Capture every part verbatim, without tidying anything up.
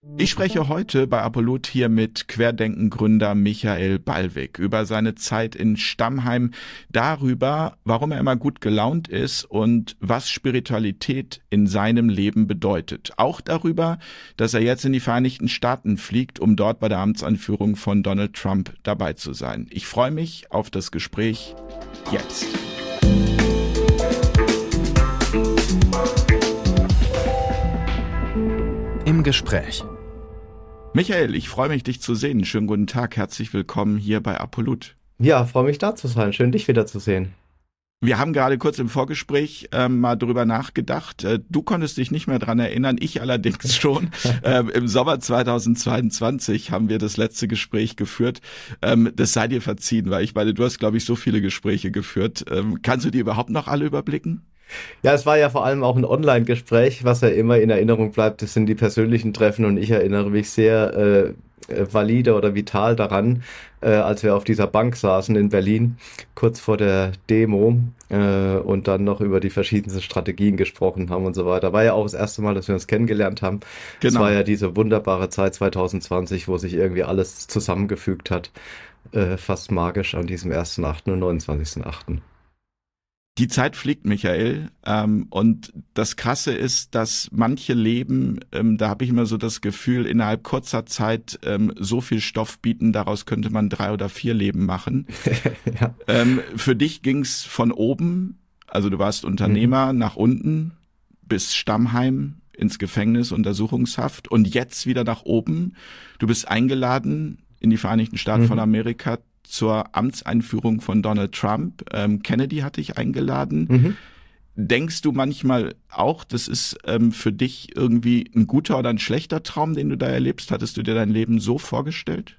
Ich spreche heute bei Apollut hier mit Querdenken-Gründer Michael Ballweg über seine Zeit in Stammheim, darüber, warum er immer gut gelaunt ist und was Spiritualität in seinem Leben bedeutet. Auch darüber, dass er jetzt in die Vereinigten Staaten fliegt, um dort bei der Amtsanführung von Donald Trump dabei zu sein. Ich freue mich auf das Gespräch jetzt. Im Gespräch. Michael, ich freue mich, dich zu sehen. Schönen guten Tag, herzlich willkommen hier bei Apollut. Ja, freue mich da zu sein. Schön, dich wiederzusehen. Wir haben gerade kurz im Vorgespräch äh, mal drüber nachgedacht. Äh, du konntest dich nicht mehr dran erinnern, ich allerdings schon. ähm, Im Sommer zweitausendzweiundzwanzig haben wir das letzte Gespräch geführt. Ähm, das sei dir verziehen, weil ich meine, du hast, glaube ich, so viele Gespräche geführt. Ähm, kannst du die überhaupt noch alle überblicken? Ja, es war ja vor allem auch ein Online-Gespräch, was ja immer in Erinnerung bleibt. Das sind die persönlichen Treffen und ich erinnere mich sehr äh, valide oder vital daran, äh, als wir auf dieser Bank saßen in Berlin, kurz vor der Demo äh, und dann noch über die verschiedensten Strategien gesprochen haben und so weiter. War ja auch das erste Mal, dass wir uns kennengelernt haben. Es Genau. war ja diese wunderbare Zeit zweitausendzwanzig, wo sich irgendwie alles zusammengefügt hat, äh, fast magisch an diesem ersten achten und neunundzwanzigsten achten Die Zeit fliegt, Michael, ähm, und das Krasse ist, dass manche Leben, ähm, da habe ich immer so das Gefühl, innerhalb kurzer Zeit ähm, so viel Stoff bieten, daraus könnte man drei oder vier Leben machen. Ja. Ähm, für dich ging's von oben, also du warst Unternehmer, mhm. nach unten bis Stammheim, ins Gefängnis, Untersuchungshaft und jetzt wieder nach oben. Du bist eingeladen in die Vereinigten Staaten mhm. von Amerika zur Amtseinführung von Donald Trump. Ähm, Kennedy hatte ich eingeladen. Mhm. Denkst du manchmal auch, das ist ähm, für dich irgendwie ein guter oder ein schlechter Traum, den du da erlebst? Hattest du dir dein Leben so vorgestellt?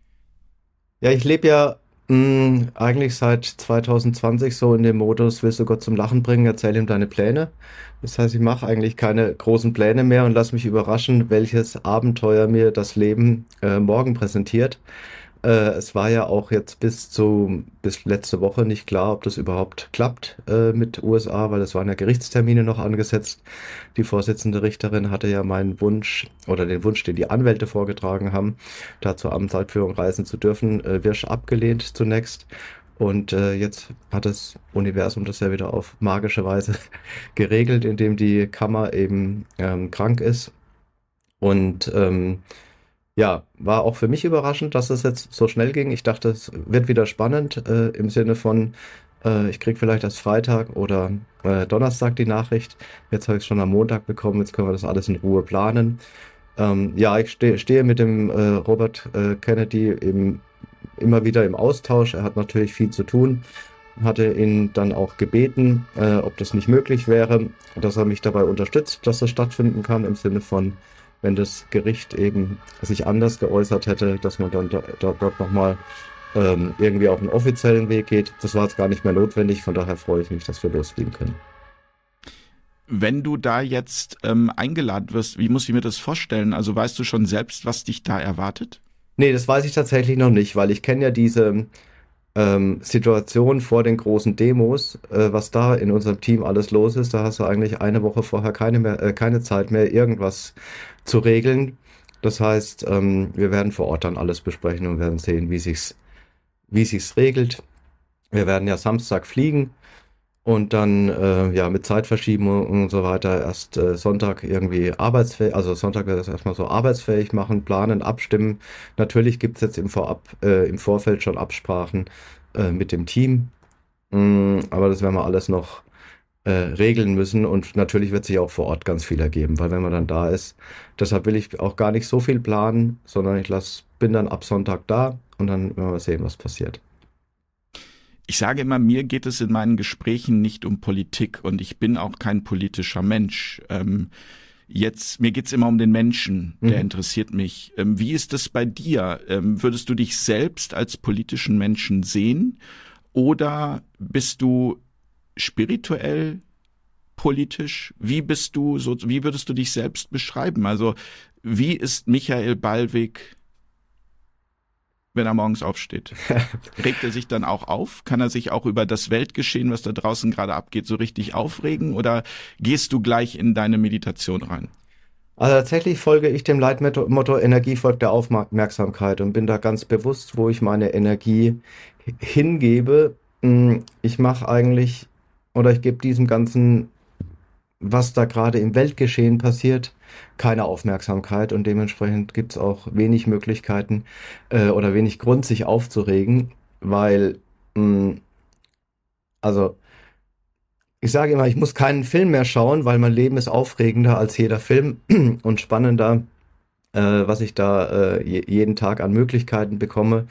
Ja, ich lebe ja mh, eigentlich seit zweitausendzwanzig so in dem Modus, willst du Gott zum Lachen bringen, erzähl ihm deine Pläne. Das heißt, ich mache eigentlich keine großen Pläne mehr und lass mich überraschen, welches Abenteuer mir das Leben äh, morgen präsentiert. Äh, es war ja auch jetzt bis zu bis letzte Woche nicht klar, ob das überhaupt klappt äh, mit U S A, weil es waren ja Gerichtstermine noch angesetzt. Die Vorsitzende Richterin hatte ja meinen Wunsch oder den Wunsch, den die Anwälte vorgetragen haben, da zur Amtseinführung reisen zu dürfen, äh, wirsch abgelehnt zunächst. Und äh, jetzt hat das Universum das ja wieder auf magische Weise geregelt, indem die Kammer eben ähm, krank ist. Und ähm, ja, war auch für mich überraschend, dass es jetzt so schnell ging. Ich dachte, es wird wieder spannend äh, im Sinne von, äh, ich krieg vielleicht erst Freitag oder äh, Donnerstag die Nachricht. Jetzt habe ich es schon am Montag bekommen, jetzt können wir das alles in Ruhe planen. Ähm, ja, ich ste stehe mit dem äh, Robert äh, Kennedy im, immer wieder im Austausch. Er hat natürlich viel zu tun. Hatte ihn dann auch gebeten, äh, ob das nicht möglich wäre, dass er mich dabei unterstützt, dass das stattfinden kann, im Sinne von, wenn das Gericht eben sich anders geäußert hätte, dass man dann da, da, dort nochmal ähm, irgendwie auf einen offiziellen Weg geht. Das war jetzt gar nicht mehr notwendig, von daher freue ich mich, dass wir losfliegen können. Wenn du da jetzt ähm, eingeladen wirst, wie muss ich mir das vorstellen? Also weißt du schon selbst, was dich da erwartet? Nee, das weiß ich tatsächlich noch nicht, weil ich kenne ja diese ähm, Situation vor den großen Demos, äh, was da in unserem Team alles los ist. Da hast du eigentlich eine Woche vorher keine, mehr, äh, keine Zeit mehr, irgendwas zu regeln. Das heißt, ähm, wir werden vor Ort dann alles besprechen und werden sehen, wie sich's, wie sich's regelt. Wir werden ja Samstag fliegen und dann äh, ja mit Zeitverschiebung und so weiter erst äh, Sonntag irgendwie arbeitsfähig, also Sonntag wird das erstmal so arbeitsfähig machen, planen, abstimmen. Natürlich gibt's jetzt im Vorab, äh, im Vorfeld schon Absprachen äh, mit dem Team, mm, aber das werden wir alles noch Äh, regeln müssen und natürlich wird sich auch vor Ort ganz viel ergeben, weil wenn man dann da ist, deshalb will ich auch gar nicht so viel planen, sondern ich lass, bin dann ab Sonntag da und dann werden wir sehen, was passiert. Ich sage immer, mir geht es in meinen Gesprächen nicht um Politik und ich bin auch kein politischer Mensch. Ähm, jetzt, mir geht's immer um den Menschen, der mhm. interessiert mich. Ähm, wie ist es bei dir? Ähm, würdest du dich selbst als politischen Menschen sehen oder bist du spirituell, politisch? Wie bist du so, wie würdest du dich selbst beschreiben? Also, wie ist Michael Ballweg, wenn er morgens aufsteht? Regt er sich dann auch auf? Kann er sich auch über das Weltgeschehen, was da draußen gerade abgeht, so richtig aufregen? Oder gehst du gleich in deine Meditation rein? Also tatsächlich folge ich dem Leitmotto Motto Energie folgt der Aufmerksamkeit und bin da ganz bewusst, wo ich meine Energie h- hingebe. Mm, Ich mache eigentlich oder ich gebe diesem ganzen, was da gerade im Weltgeschehen passiert, keine Aufmerksamkeit und dementsprechend gibt es auch wenig Möglichkeiten äh, oder wenig Grund, sich aufzuregen, weil, mm, also ich sage immer, ich muss keinen Film mehr schauen, weil mein Leben ist aufregender als jeder Film und spannender, äh, was ich da äh, je, jeden Tag an Möglichkeiten bekomme.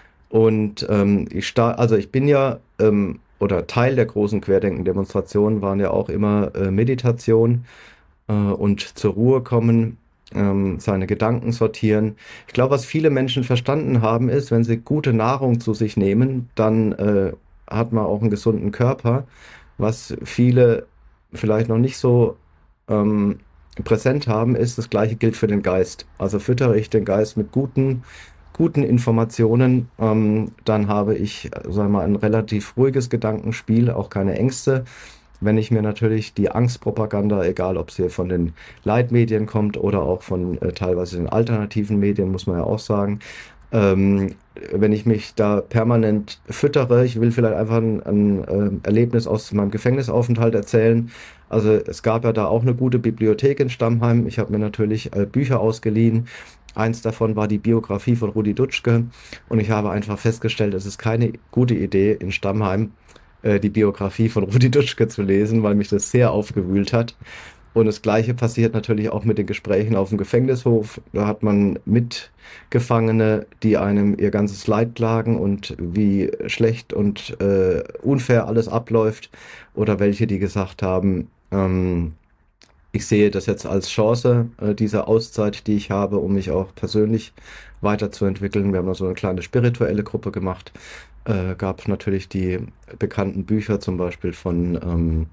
Und ähm, ich sta also ich bin ja ähm, oder Teil der großen Querdenken-Demonstrationen waren ja auch immer äh, Meditation äh, und zur Ruhe kommen, ähm, seine Gedanken sortieren. Ich glaube, was viele Menschen verstanden haben, ist, wenn sie gute Nahrung zu sich nehmen, dann äh, hat man auch einen gesunden Körper, was viele vielleicht noch nicht so ähm, präsent haben, ist, das gleiche gilt für den Geist. Also füttere ich den Geist mit guten, guten Informationen, ähm, dann habe ich, sagen wir mal, ein relativ ruhiges Gedankenspiel, auch keine Ängste. Wenn ich mir natürlich die Angstpropaganda, egal ob sie von den Leitmedien kommt oder auch von äh, teilweise den alternativen Medien, muss man ja auch sagen, ähm, wenn ich mich da permanent füttere, ich will vielleicht einfach ein, ein äh, Erlebnis aus meinem Gefängnisaufenthalt erzählen. Also es gab ja da auch eine gute Bibliothek in Stammheim. Ich habe mir natürlich äh, Bücher ausgeliehen. Eins davon war die Biografie von Rudi Dutschke und ich habe einfach festgestellt, es ist keine gute Idee in Stammheim äh, die Biografie von Rudi Dutschke zu lesen, weil mich das sehr aufgewühlt hat. Und das Gleiche passiert natürlich auch mit den Gesprächen auf dem Gefängnishof. Da hat man Mitgefangene, die einem ihr ganzes Leid klagen und wie schlecht und äh, unfair alles abläuft. Oder welche, die gesagt haben, ähm, ich sehe das jetzt als Chance, äh, diese Auszeit, die ich habe, um mich auch persönlich weiterzuentwickeln. Wir haben noch so eine kleine spirituelle Gruppe gemacht. Äh, gab natürlich die bekannten Bücher, zum Beispiel von ähm,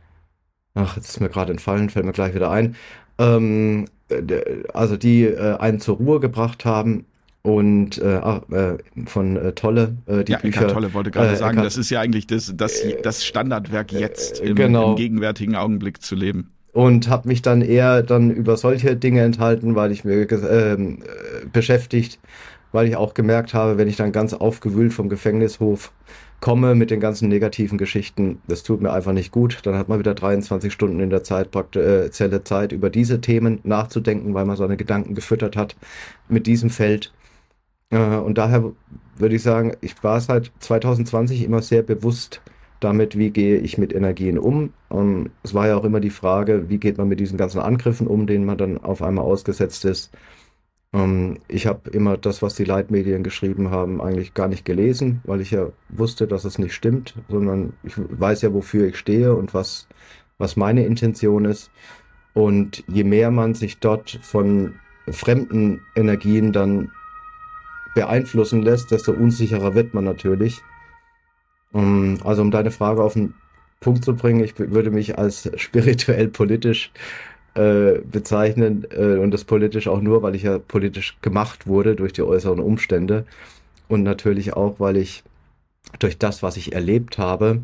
ach, jetzt ist mir gerade entfallen, fällt mir gleich wieder ein. Ähm, äh, also die äh, einen zur Ruhe gebracht haben und äh, ah, äh, von äh, Tolle, äh, die Ja, Eckhart Bücher, Tolle wollte gerade äh, sagen, Eckart, das ist ja eigentlich das, das, äh, das Standardwerk jetzt äh, im, im genau. gegenwärtigen Augenblick zu leben. Und habe mich dann eher dann über solche Dinge enthalten, weil ich mir ges- ähm, äh, beschäftigt, weil ich auch gemerkt habe, wenn ich dann ganz aufgewühlt vom Gefängnishof komme mit den ganzen negativen Geschichten, das tut mir einfach nicht gut. Dann hat man wieder dreiundzwanzig Stunden in der Zeit, praktisch, äh, Zelle Zeit, über diese Themen nachzudenken, weil man seine Gedanken gefüttert hat mit diesem Feld. Äh, und daher würde ich sagen, ich war seit zwanzig zwanzig immer sehr bewusst damit, wie gehe ich mit Energien um. Und es war ja auch immer die Frage, wie geht man mit diesen ganzen Angriffen um, denen man dann auf einmal ausgesetzt ist. Ähm, ich habe immer das, was die Leitmedien geschrieben haben, eigentlich gar nicht gelesen, weil ich ja wusste, dass es nicht stimmt, sondern ich weiß ja, wofür ich stehe und was, was meine Intention ist. Und je mehr man sich dort von fremden Energien dann beeinflussen lässt, desto unsicherer wird man natürlich. Um, also um deine Frage auf den Punkt zu bringen, ich würde mich als spirituell politisch äh, bezeichnen äh, und das politisch auch nur, weil ich ja politisch gemacht wurde durch die äußeren Umstände und natürlich auch, weil ich durch das, was ich erlebt habe,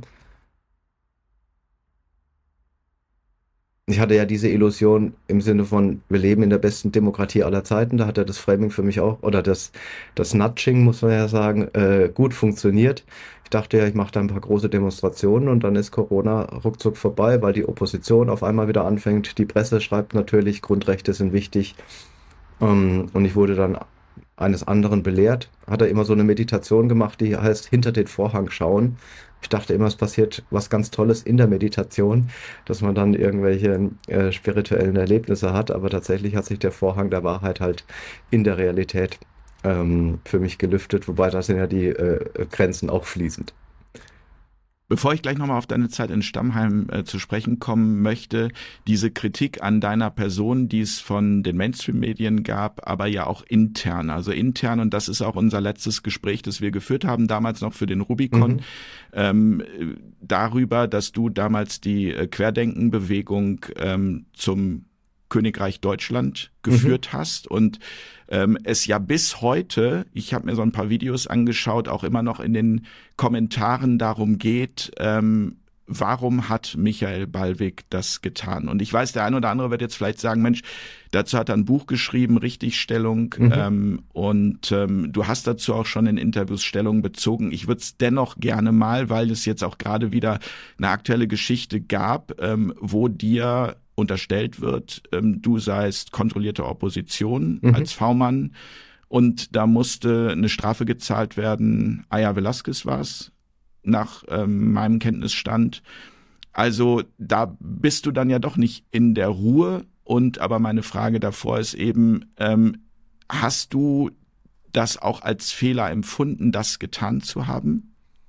ich hatte ja diese Illusion im Sinne von, wir leben in der besten Demokratie aller Zeiten. Da hat ja das Framing für mich auch, oder das, das Nudging, muss man ja sagen, äh, gut funktioniert. Ich dachte ja, ich mache da ein paar große Demonstrationen und dann ist Corona ruckzuck vorbei, weil die Opposition auf einmal wieder anfängt. Die Presse schreibt natürlich, Grundrechte sind wichtig. Ähm, und ich wurde dann eines anderen belehrt. Hat er immer so eine Meditation gemacht, die heißt hinter den Vorhang schauen. Ich dachte immer, es passiert was ganz Tolles in der Meditation, dass man dann irgendwelche äh, spirituellen Erlebnisse hat, aber tatsächlich hat sich der Vorhang der Wahrheit halt in der Realität ähm, für mich gelüftet, wobei da sind ja die äh, Grenzen auch fließend. Bevor ich gleich nochmal auf deine Zeit in Stammheim äh, zu sprechen kommen möchte, diese Kritik an deiner Person, die es von den Mainstream-Medien gab, aber ja auch intern. Also intern, und das ist auch unser letztes Gespräch, das wir geführt haben, damals noch für den Rubicon, Mhm. ähm, darüber, dass du damals die äh, Querdenken-Bewegung ähm, zum Königreich Deutschland Mhm. geführt hast und ähm, es ja bis heute, ich habe mir so ein paar Videos angeschaut, auch immer noch in den Kommentaren darum geht, ähm, warum hat Michael Ballweg das getan? Und ich weiß, der eine oder andere wird jetzt vielleicht sagen, Mensch, dazu hat er ein Buch geschrieben, Richtigstellung, mhm. ähm, und ähm, du hast dazu auch schon in Interviews Stellung bezogen. Ich würde es dennoch gerne mal, weil es jetzt auch gerade wieder eine aktuelle Geschichte gab, ähm, wo dir unterstellt wird, ähm, du seist kontrollierte Opposition mhm. als V-Mann, und da musste eine Strafe gezahlt werden. Aya Velasquez war es, nach ähm, meinem Kenntnisstand. Also da bist du dann ja doch nicht in der Ruhe. Und aber meine Frage davor ist eben, ähm, hast du das auch als Fehler empfunden, das getan zu haben?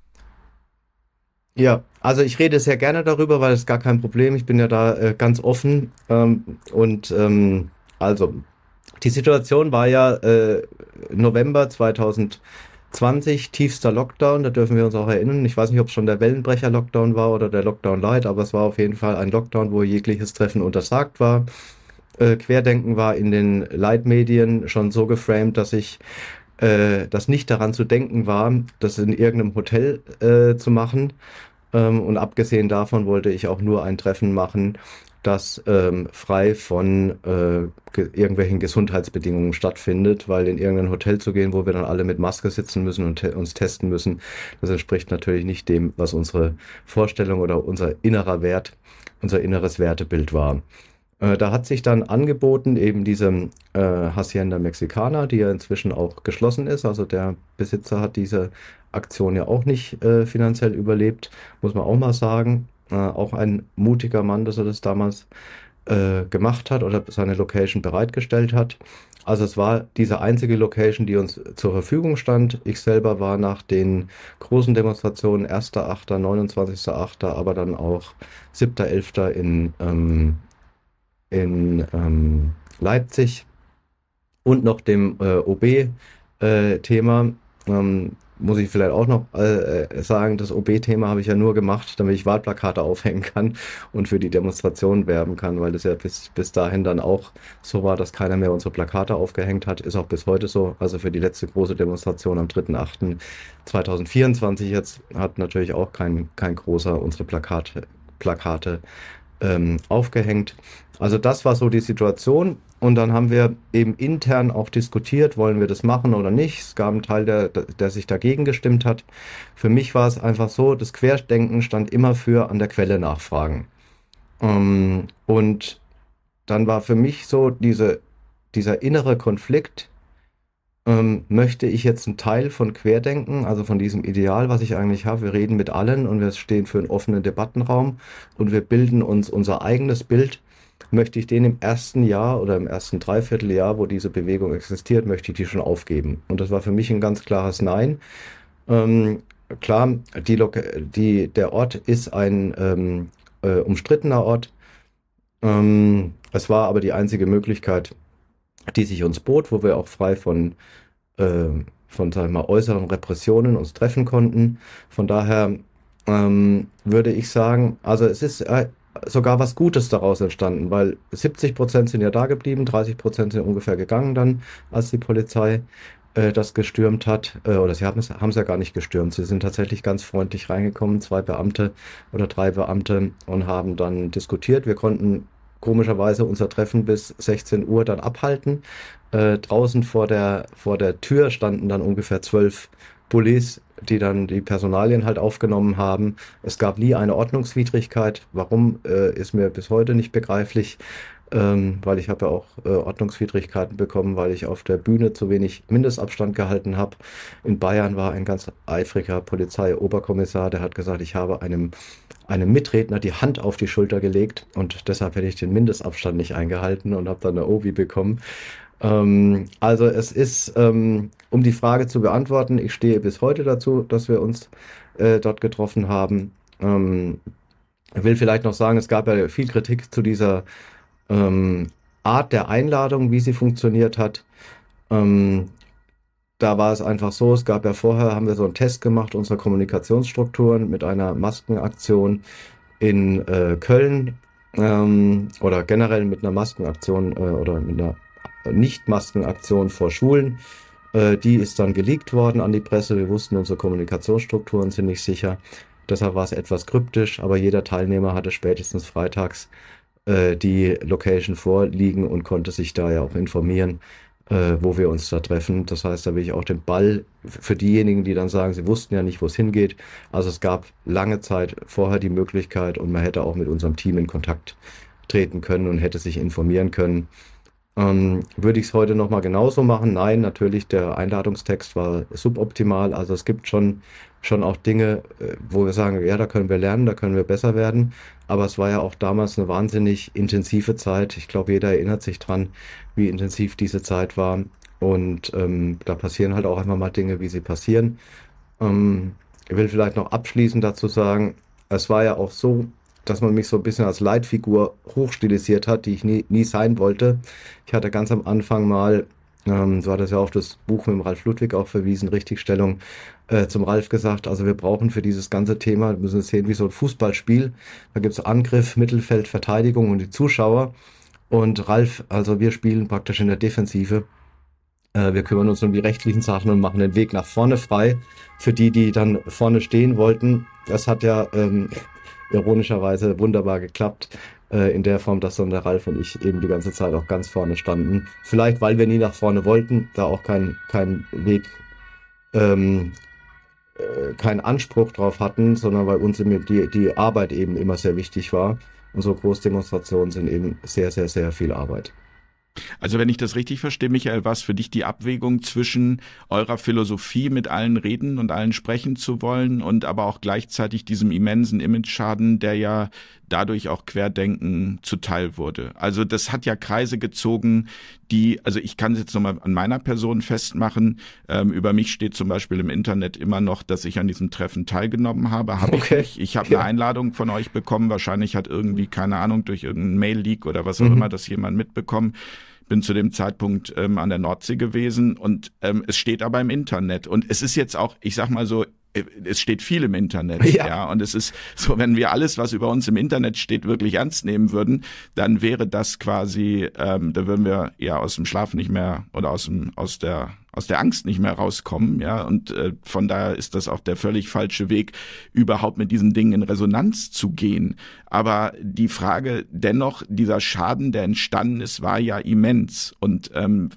Ja, also ich rede sehr gerne darüber, weil es gar kein Problem. Ich bin ja da äh, ganz offen. Ähm, und ähm, also die Situation war ja äh, November zweitausendzwanzig, tiefster Lockdown, da dürfen wir uns auch erinnern. Ich weiß nicht, ob es schon der Wellenbrecher-Lockdown war oder der Lockdown Light, aber es war auf jeden Fall ein Lockdown, wo jegliches Treffen untersagt war. Äh, Querdenken war in den Leitmedien schon so geframed, dass ich äh, dass nicht daran zu denken war, das in irgendeinem Hotel äh, zu machen. Ähm, und abgesehen davon wollte ich auch nur ein Treffen machen, das ähm, frei von äh, ge- irgendwelchen Gesundheitsbedingungen stattfindet, weil in irgendein Hotel zu gehen, wo wir dann alle mit Maske sitzen müssen und te- uns testen müssen, das entspricht natürlich nicht dem, was unsere Vorstellung oder unser innerer Wert, unser inneres Wertebild war. Äh, da hat sich dann angeboten, eben diese äh, Hacienda Mexicana, die ja inzwischen auch geschlossen ist, also der Besitzer hat diese Aktion ja auch nicht äh, finanziell überlebt, muss man auch mal sagen. Äh, auch ein mutiger Mann, dass er das damals äh, gemacht hat oder seine Location bereitgestellt hat. Also es war diese einzige Location, die uns zur Verfügung stand. Ich selber war nach den großen Demonstrationen erster achter, neunundzwanzigster achter, aber dann auch siebter elfter in, ähm, in ähm, Leipzig und noch dem äh, O B-Thema. Ähm, muss ich vielleicht auch noch äh, sagen, das O B-Thema habe ich ja nur gemacht, damit ich Wahlplakate aufhängen kann und für die Demonstration werben kann, weil das ja bis, bis dahin dann auch so war, dass keiner mehr unsere Plakate aufgehängt hat. Ist auch bis heute so. Also für die letzte große Demonstration am dritter achter zweitausendvierundzwanzig jetzt hat natürlich auch kein, kein großer unsere Plakate, Plakate ähm, aufgehängt. Also das war so die Situation. Und dann haben wir eben intern auch diskutiert, wollen wir das machen oder nicht. Es gab einen Teil, der, der sich dagegen gestimmt hat. Für mich war es einfach so, das Querdenken stand immer für an der Quelle nachfragen. Ähm, und dann war für mich so diese, dieser innere Konflikt, ähm, möchte ich jetzt ein Teil von Querdenken, also von diesem Ideal, was ich eigentlich habe, wir reden mit allen und wir stehen für einen offenen Debattenraum und wir bilden uns unser eigenes Bild. Möchte ich den im ersten Jahr oder im ersten Dreivierteljahr, wo diese Bewegung existiert, möchte ich die schon aufgeben. Und das war für mich ein ganz klares Nein. Ähm, klar, die Loka die, der Ort ist ein ähm, äh, umstrittener Ort. Ähm, es war aber die einzige Möglichkeit, die sich uns bot, wo wir auch frei von, äh, von sagen wir mal, äußeren Repressionen uns treffen konnten. Von daher ähm, würde ich sagen, also es ist äh, sogar was Gutes daraus entstanden, weil siebzig Prozent sind ja da geblieben, dreißig Prozent sind ungefähr gegangen dann, als die Polizei äh, das gestürmt hat. Äh, oder sie haben es haben es ja gar nicht gestürmt. Sie sind tatsächlich ganz freundlich reingekommen, zwei Beamte oder drei Beamte, und haben dann diskutiert. Wir konnten komischerweise unser Treffen bis sechzehn Uhr dann abhalten. Äh, draußen vor der, vor der Tür standen dann ungefähr zwölf Bullis, die dann die Personalien halt aufgenommen haben. Es gab nie eine Ordnungswidrigkeit. Warum, äh, ist mir bis heute nicht begreiflich, ähm, weil ich habe ja auch äh, Ordnungswidrigkeiten bekommen, weil ich auf der Bühne zu wenig Mindestabstand gehalten habe. In Bayern war ein ganz eifriger Polizeioberkommissar, der hat gesagt, ich habe einem, einem Mitredner die Hand auf die Schulter gelegt und deshalb hätte ich den Mindestabstand nicht eingehalten und habe dann eine Obi bekommen. Ähm, also es ist, ähm, um die Frage zu beantworten, ich stehe bis heute dazu, dass wir uns äh, dort getroffen haben. Ähm, ich will vielleicht noch sagen, es gab ja viel Kritik zu dieser ähm, Art der Einladung, wie sie funktioniert hat. Ähm, da war es einfach so, es gab ja vorher, haben wir so einen Test gemacht, unsere Kommunikationsstrukturen mit einer Maskenaktion in äh, Köln ähm, oder generell mit einer Maskenaktion äh, oder mit einer Nicht-Maskenaktion vor Schulen. Äh, die ist dann geleakt worden an die Presse. Wir wussten, unsere Kommunikationsstrukturen sind nicht sicher. Deshalb war es etwas kryptisch, aber jeder Teilnehmer hatte spätestens freitags äh, die Location vorliegen und konnte sich da ja auch informieren, äh, wo wir uns da treffen. Das heißt, da will ich auch den Ball für diejenigen, die dann sagen, sie wussten ja nicht, wo es hingeht. Also es gab lange Zeit vorher die Möglichkeit und man hätte auch mit unserem Team in Kontakt treten können und hätte sich informieren können. Ähm, würde ich es heute nochmal genauso machen? Nein, natürlich, der Einladungstext war suboptimal. Also es gibt schon, schon auch Dinge, äh, wo wir sagen, ja, da können wir lernen, da können wir besser werden. Aber es war ja auch damals eine wahnsinnig intensive Zeit. Ich glaube, jeder erinnert sich dran, wie intensiv diese Zeit war. Und ähm, da passieren halt auch einfach mal Dinge, wie sie passieren. Ähm, ich will vielleicht noch abschließend dazu sagen, es war ja auch so, dass man mich so ein bisschen als Leitfigur hochstilisiert hat, die ich nie, nie sein wollte. Ich hatte ganz am Anfang mal, ähm, so hat es ja auf das Buch mit dem Ralf Ludwig auch verwiesen, Richtigstellung, äh, zum Ralf gesagt, also wir brauchen für dieses ganze Thema, wir müssen es sehen wie so ein Fußballspiel, da gibt es Angriff, Mittelfeld, Verteidigung und die Zuschauer. Und Ralf, also wir spielen praktisch in der Defensive. Äh, wir kümmern uns um die rechtlichen Sachen und machen den Weg nach vorne frei für die, die dann vorne stehen wollten. Das hat ja ähm, ironischerweise wunderbar geklappt, äh, in der Form, dass dann der Ralf und ich eben die ganze Zeit auch ganz vorne standen. Vielleicht, weil wir nie nach vorne wollten, da auch kein, kein Weg, ähm, äh, keinen Anspruch drauf hatten, sondern weil uns die, die Arbeit eben immer sehr wichtig war. Und so Großdemonstrationen sind eben sehr, sehr, sehr viel Arbeit. Also wenn ich das richtig verstehe, Michael, war es für dich die Abwägung zwischen eurer Philosophie, mit allen reden und allen sprechen zu wollen und aber auch gleichzeitig diesem immensen Image-Schaden, der ja dadurch auch Querdenken zuteil wurde. Also das hat ja Kreise gezogen, die, also ich kann es jetzt nochmal an meiner Person festmachen, ähm, über mich steht zum Beispiel im Internet immer noch, dass ich an diesem Treffen teilgenommen habe. Habe Okay. ich nicht. Ich habe Ja. eine Einladung von euch bekommen, wahrscheinlich hat irgendwie, keine Ahnung, durch irgendeinen Mail-Leak oder was auch Mhm. immer das jemand mitbekommen. Bin zu dem Zeitpunkt ähm, an der Nordsee gewesen und ähm, es steht aber im Internet. Und es ist jetzt auch, ich sag mal so, äh, es steht viel im Internet. Ja. Ja. Und es ist so, wenn wir alles, was über uns im Internet steht, wirklich ernst nehmen würden, dann wäre das quasi, ähm, da würden wir ja aus dem Schlaf nicht mehr oder aus dem, aus der aus der Angst nicht mehr rauskommen, ja, und äh, von daher ist das auch der völlig falsche Weg, überhaupt mit diesen Dingen in Resonanz zu gehen. Aber die Frage dennoch, dieser Schaden, der entstanden ist, war ja immens. Und ähm,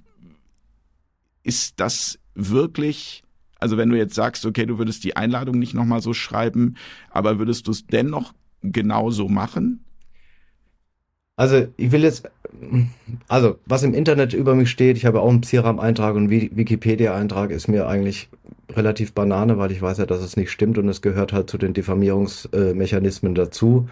ist das wirklich, also wenn du jetzt sagst, okay, du würdest die Einladung nicht nochmal so schreiben, aber würdest du es dennoch genauso machen? Also ich will jetzt, also was im Internet über mich steht, ich habe auch einen Psiram-Eintrag und einen Wikipedia-Eintrag, ist mir eigentlich relativ Banane, weil ich weiß ja, dass es nicht stimmt und es gehört halt zu den Diffamierungsmechanismen dazu.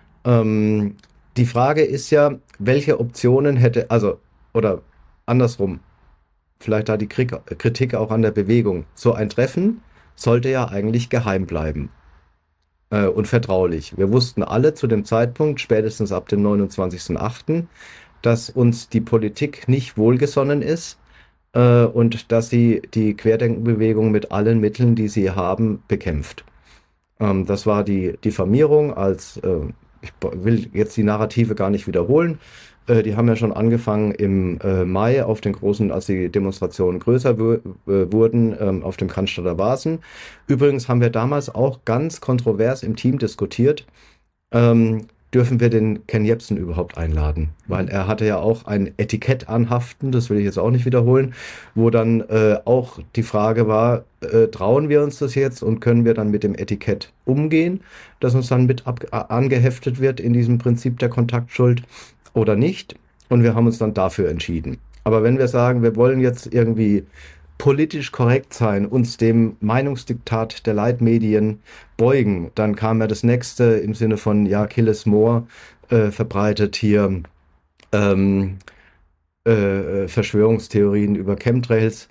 Ähm, die Frage ist ja, welche Optionen hätte, also, oder andersrum, vielleicht da die Kri- Kritik auch an der Bewegung. So ein Treffen sollte ja eigentlich geheim bleiben äh, und vertraulich. Wir wussten alle zu dem Zeitpunkt, spätestens ab dem neunundzwanzigsten achten, dass uns die Politik nicht wohlgesonnen ist äh, und dass sie die Querdenkenbewegung mit allen Mitteln, die sie haben, bekämpft. Ähm, das war die Diffamierung als, äh, ich will jetzt die Narrative gar nicht wiederholen, äh, die haben ja schon angefangen im äh, Mai auf den großen, als die Demonstrationen größer wu- äh, wurden, ähm, auf dem Cannstatter Wasen. Übrigens haben wir damals auch ganz kontrovers im Team diskutiert, ähm, dürfen wir den Ken Jebsen überhaupt einladen? Weil er hatte ja auch ein Etikett anhaften, das will ich jetzt auch nicht wiederholen, wo dann äh, auch die Frage war, äh, trauen wir uns das jetzt und können wir dann mit dem Etikett umgehen, das uns dann mit ab, a- angeheftet wird in diesem Prinzip der Kontaktschuld oder nicht? Und wir haben uns dann dafür entschieden. Aber wenn wir sagen, wir wollen jetzt irgendwie politisch korrekt sein, uns dem Meinungsdiktat der Leitmedien beugen, dann kam ja das nächste im Sinne von, ja, Kill is more, äh, verbreitet hier ähm, äh, Verschwörungstheorien über Chemtrails.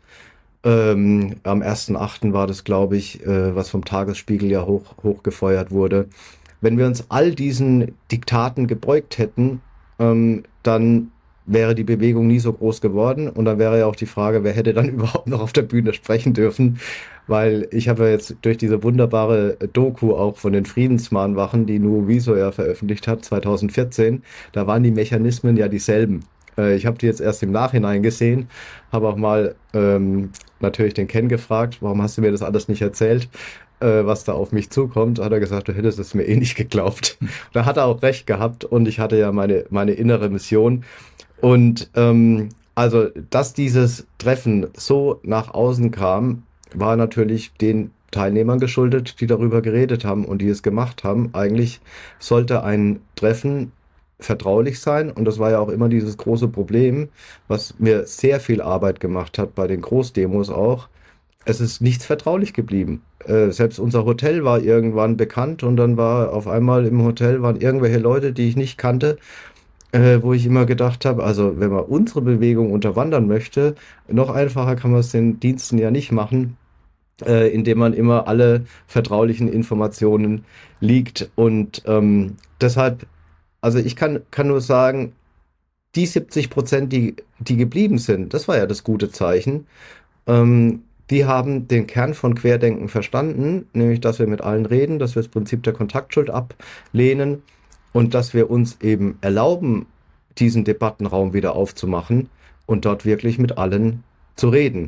Ähm, am ersten achten war das, glaube ich, äh, was vom Tagesspiegel ja hoch, hochgefeuert wurde. Wenn wir uns all diesen Diktaten gebeugt hätten, ähm, dann wäre die Bewegung nie so groß geworden und dann wäre ja auch die Frage, wer hätte dann überhaupt noch auf der Bühne sprechen dürfen, weil ich habe ja jetzt durch diese wunderbare Doku auch von den Friedensmahnwachen, die Nuoviso ja veröffentlicht hat, zwanzig vierzehn, da waren die Mechanismen ja dieselben. Äh, ich habe die jetzt erst im Nachhinein gesehen, habe auch mal ähm, natürlich den Ken gefragt, warum hast du mir das alles nicht erzählt, äh, was da auf mich zukommt. Hat er gesagt, du hättest es mir eh nicht geglaubt. Da hat er auch recht gehabt und ich hatte ja meine, meine innere Mission. Und ähm, also, dass dieses Treffen so nach außen kam, war natürlich den Teilnehmern geschuldet, die darüber geredet haben und die es gemacht haben. Eigentlich sollte ein Treffen vertraulich sein und das war ja auch immer dieses große Problem, was mir sehr viel Arbeit gemacht hat bei den Großdemos auch. Es ist nichts vertraulich geblieben. Äh, selbst unser Hotel war irgendwann bekannt und dann war auf einmal im Hotel waren irgendwelche Leute, die ich nicht kannte, äh, wo ich immer gedacht habe, also wenn man unsere Bewegung unterwandern möchte, noch einfacher kann man es den Diensten ja nicht machen, äh, indem man immer alle vertraulichen Informationen liegt. Und ähm, deshalb, also ich kann, kann nur sagen, die siebzig Prozent, die, die geblieben sind, das war ja das gute Zeichen. Ähm, die haben den Kern von Querdenken verstanden, nämlich, dass wir mit allen reden, dass wir das Prinzip der Kontaktschuld ablehnen und dass wir uns eben erlauben, diesen Debattenraum wieder aufzumachen und dort wirklich mit allen zu reden.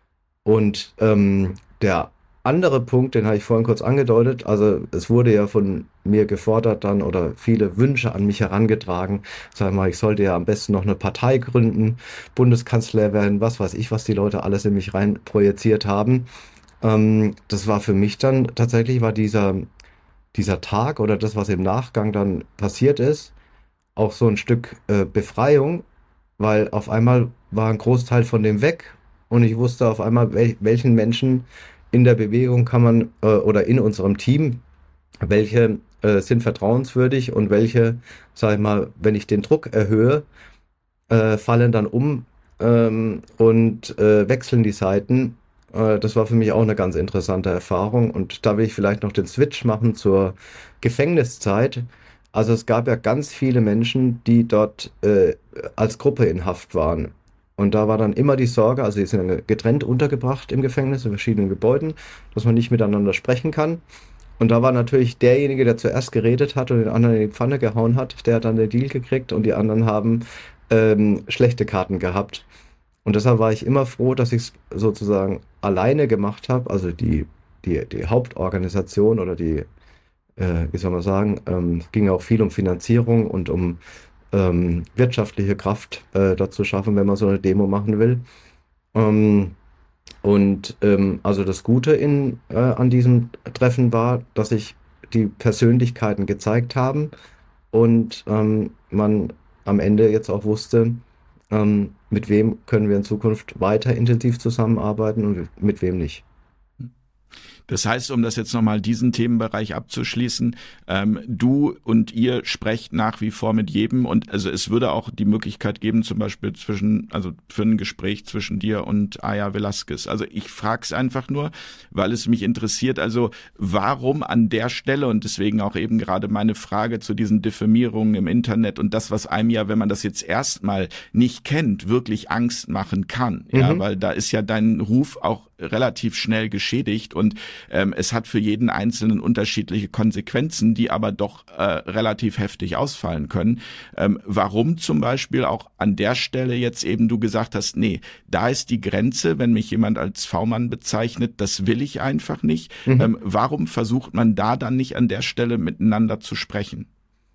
Und ähm, der andere Punkt, den habe ich vorhin kurz angedeutet, also es wurde ja von mir gefordert dann oder viele Wünsche an mich herangetragen, sag mal, ich sollte ja am besten noch eine Partei gründen, Bundeskanzler werden, was weiß ich, was die Leute alles in mich rein projiziert haben. Ähm, das war für mich dann tatsächlich, war dieser, dieser Tag oder das, was im Nachgang dann passiert ist, auch so ein Stück äh, Befreiung, weil auf einmal war ein Großteil von dem weg und ich wusste auf einmal, wel welchen Menschen in der Bewegung kann man äh, oder in unserem Team, welche äh, sind vertrauenswürdig und welche, sag ich mal, wenn ich den Druck erhöhe, äh, fallen dann um ähm, und äh, wechseln die Seiten. Äh, das war für mich auch eine ganz interessante Erfahrung und da will ich vielleicht noch den Switch machen zur Gefängniszeit. Also es gab ja ganz viele Menschen, die dort äh, als Gruppe in Haft waren. Und da war dann immer die Sorge, also die sind getrennt untergebracht im Gefängnis, in verschiedenen Gebäuden, dass man nicht miteinander sprechen kann. Und da war natürlich derjenige, der zuerst geredet hat und den anderen in die Pfanne gehauen hat, der hat dann den Deal gekriegt und die anderen haben ähm, schlechte Karten gehabt. Und deshalb war ich immer froh, dass ich es sozusagen alleine gemacht habe, also die, die, die Hauptorganisation oder die, äh, wie soll man sagen, ähm, ging auch viel um Finanzierung und um ähm, wirtschaftliche Kraft äh, dazu schaffen, wenn man so eine Demo machen will. Ähm, und ähm, also das Gute in, äh, an diesem Treffen war, dass sich die Persönlichkeiten gezeigt haben und ähm, man am Ende jetzt auch wusste, ähm, mit wem können wir in Zukunft weiter intensiv zusammenarbeiten und mit wem nicht. Das heißt, um das jetzt nochmal diesen Themenbereich abzuschließen, ähm, du und ihr sprecht nach wie vor mit jedem und also es würde auch die Möglichkeit geben, zum Beispiel zwischen, also für ein Gespräch zwischen dir und Aya Velasquez. Also ich frage es einfach nur, weil es mich interessiert, also warum an der Stelle und deswegen auch eben gerade meine Frage zu diesen Diffamierungen im Internet und das, was einem ja, wenn man das jetzt erstmal nicht kennt, wirklich Angst machen kann. Ja, mhm. Weil da ist ja dein Ruf auch relativ schnell geschädigt und ähm, es hat für jeden Einzelnen unterschiedliche Konsequenzen, die aber doch äh, relativ heftig ausfallen können. Ähm, warum zum Beispiel auch an der Stelle jetzt eben du gesagt hast, nee, da ist die Grenze, wenn mich jemand als V-Mann bezeichnet, das will ich einfach nicht. Mhm. Ähm, warum versucht man da dann nicht an der Stelle miteinander zu sprechen?